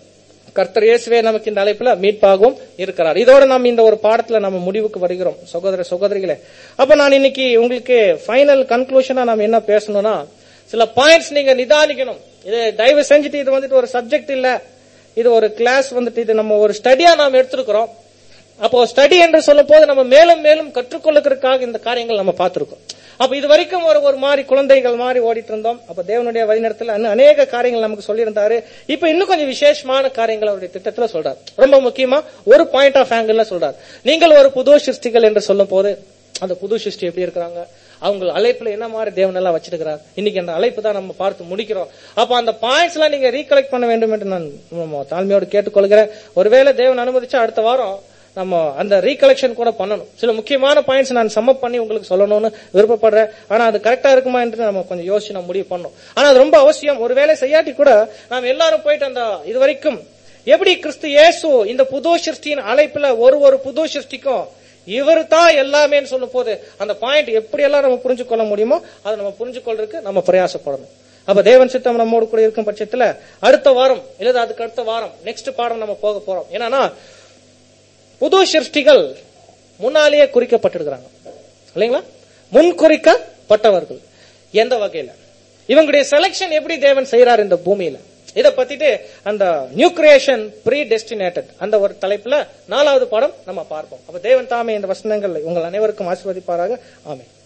கர்த்தர் இயேசுவே நமக்கு இந்த அழைப்புல மீட்பாகவும் இருக்கிறார். இதோட நம்ம இந்த ஒரு பாடத்துல நம்ம முடிவுக்கு வருகிறோம் சகோதர சகோதரிகளே. அப்ப நான் இன்னைக்கு உங்களுக்கு ஃபைனல் கன்க்ளூஷனா நம்ம என்ன பேசணும்னா, சில பாயிண்ட்ஸ் நீங்க நிதானிக்கணும். இது தயவு செஞ்சுட்டு இது வந்துட்டு ஒரு சப்ஜெக்ட் இல்ல, இது ஒரு கிளாஸ் வந்துட்டு, இது நம்ம ஒரு ஸ்டடியா நாம் எடுத்திருக்கிறோம். அப்போ ஸ்டடி என்று சொல்லும் போது நம்ம மேலும் மேலும் கற்றுக்கொள்ளுக்கிறதுக்காக இந்த காரியங்கள் நம்ம பார்த்திருக்கோம். அப்ப இது வரைக்கும் ஒரு மாதிரி குழந்தைகள் மாதிரி ஓடிட்டு இருந்தோம். அப்ப தேவனுடைய வழிநடத்தல அநேக காரியங்கள் நமக்கு சொல்லியிருந்தாரு. இப்ப இன்னும் கொஞ்சம் விசேஷமான காரியங்கள் அவருடைய திட்டத்துல சொல்றாரு. ரொம்ப முக்கியமா ஒரு பாயிண்ட் ஆஃப் ஆங்கிள் சொல்றாரு. நீங்கள் ஒரு புது சிருஷ்டிகள் என்று சொல்லும் போது அந்த புது சிருஷ்டி எப்படி இருக்கிறாங்க, அவங்க அழைப்புல என்ன மாதிரி தேவன் எல்லாம் வச்சிருக்கிறார். இன்னைக்கு அந்த அழைப்பு தான் நம்ம பார்த்து முடிக்கிறோம். அப்ப அந்த பாயிண்ட்ஸ் எல்லாம் நீங்க ரீகலெக்ட் பண்ண வேண்டும் என்று நான் தாழ்மையோடு கேட்டுக்கொள்கிறேன். ஒருவேளை தேவன் அனுமதிச்சா அடுத்த வாரம் நம்ம அந்த ரீகலெக்ஷன் கூட பண்ணணும். சில முக்கியமான பாயிண்ட்ஸ் நான் சம்மப் பண்ணி உங்களுக்கு சொல்லணும்னு விருப்பப்படுறேன். ஆனா அது கரெக்டா இருக்குமா என்று நம்ம கொஞ்சம் யோசிச்சு நம்ம முடிவு பண்ணணும். ஆனா அது ரொம்ப அவசியம். ஒருவேளை செய்யாட்டி கூட நாம் எல்லாரும் போயிட்டு அந்த இது வரைக்கும் எப்படி கிறிஸ்து இயேசு இந்த புது சிருஷ்டியின் அழைப்புல ஒரு புது சிருஷ்டிக்கும் இவர் தான் எல்லாமே சொல்லும் போது அந்த பாயிண்ட் எப்படி எல்லாம் நம்ம புரிஞ்சு கொள்ள முடியுமோ அதை நம்ம புரிஞ்சு கொள்றதுக்கு நம்ம பிரயாசப்படணும். அப்ப தேவன் சித்தம் நம்மோடு கூட இருக்கும் பட்சத்துல அடுத்த வாரம் இல்ல அதுக்கு அடுத்த வாரம் நெக்ஸ்ட் பாடம் நம்ம போக போறோம். ஏன்னா புது சிருஷ்டிகள் முன்னாலேயே குறிக்கப்பட்டிருக்கிறாங்க இல்லைங்களா, முன்குறிக்கப்பட்டவர்கள். எந்த வகையில இவங்களுடைய செலக்ஷன் எப்படி தேவன் செய்யறார் இந்த பூமியில, இதை பத்திட்டு அந்த நியூ கிரியேஷன் ப்ரீ டெஸ்டினேட்டட் அந்த ஒரு தலைப்புல 4வது பாடம் நம்ம பார்ப்போம். அப்ப தேவன் தாமே இந்த வசனங்கள் உங்கள் அனைவருக்கும் ஆசீர்வதிப்பாராக. ஆமென்.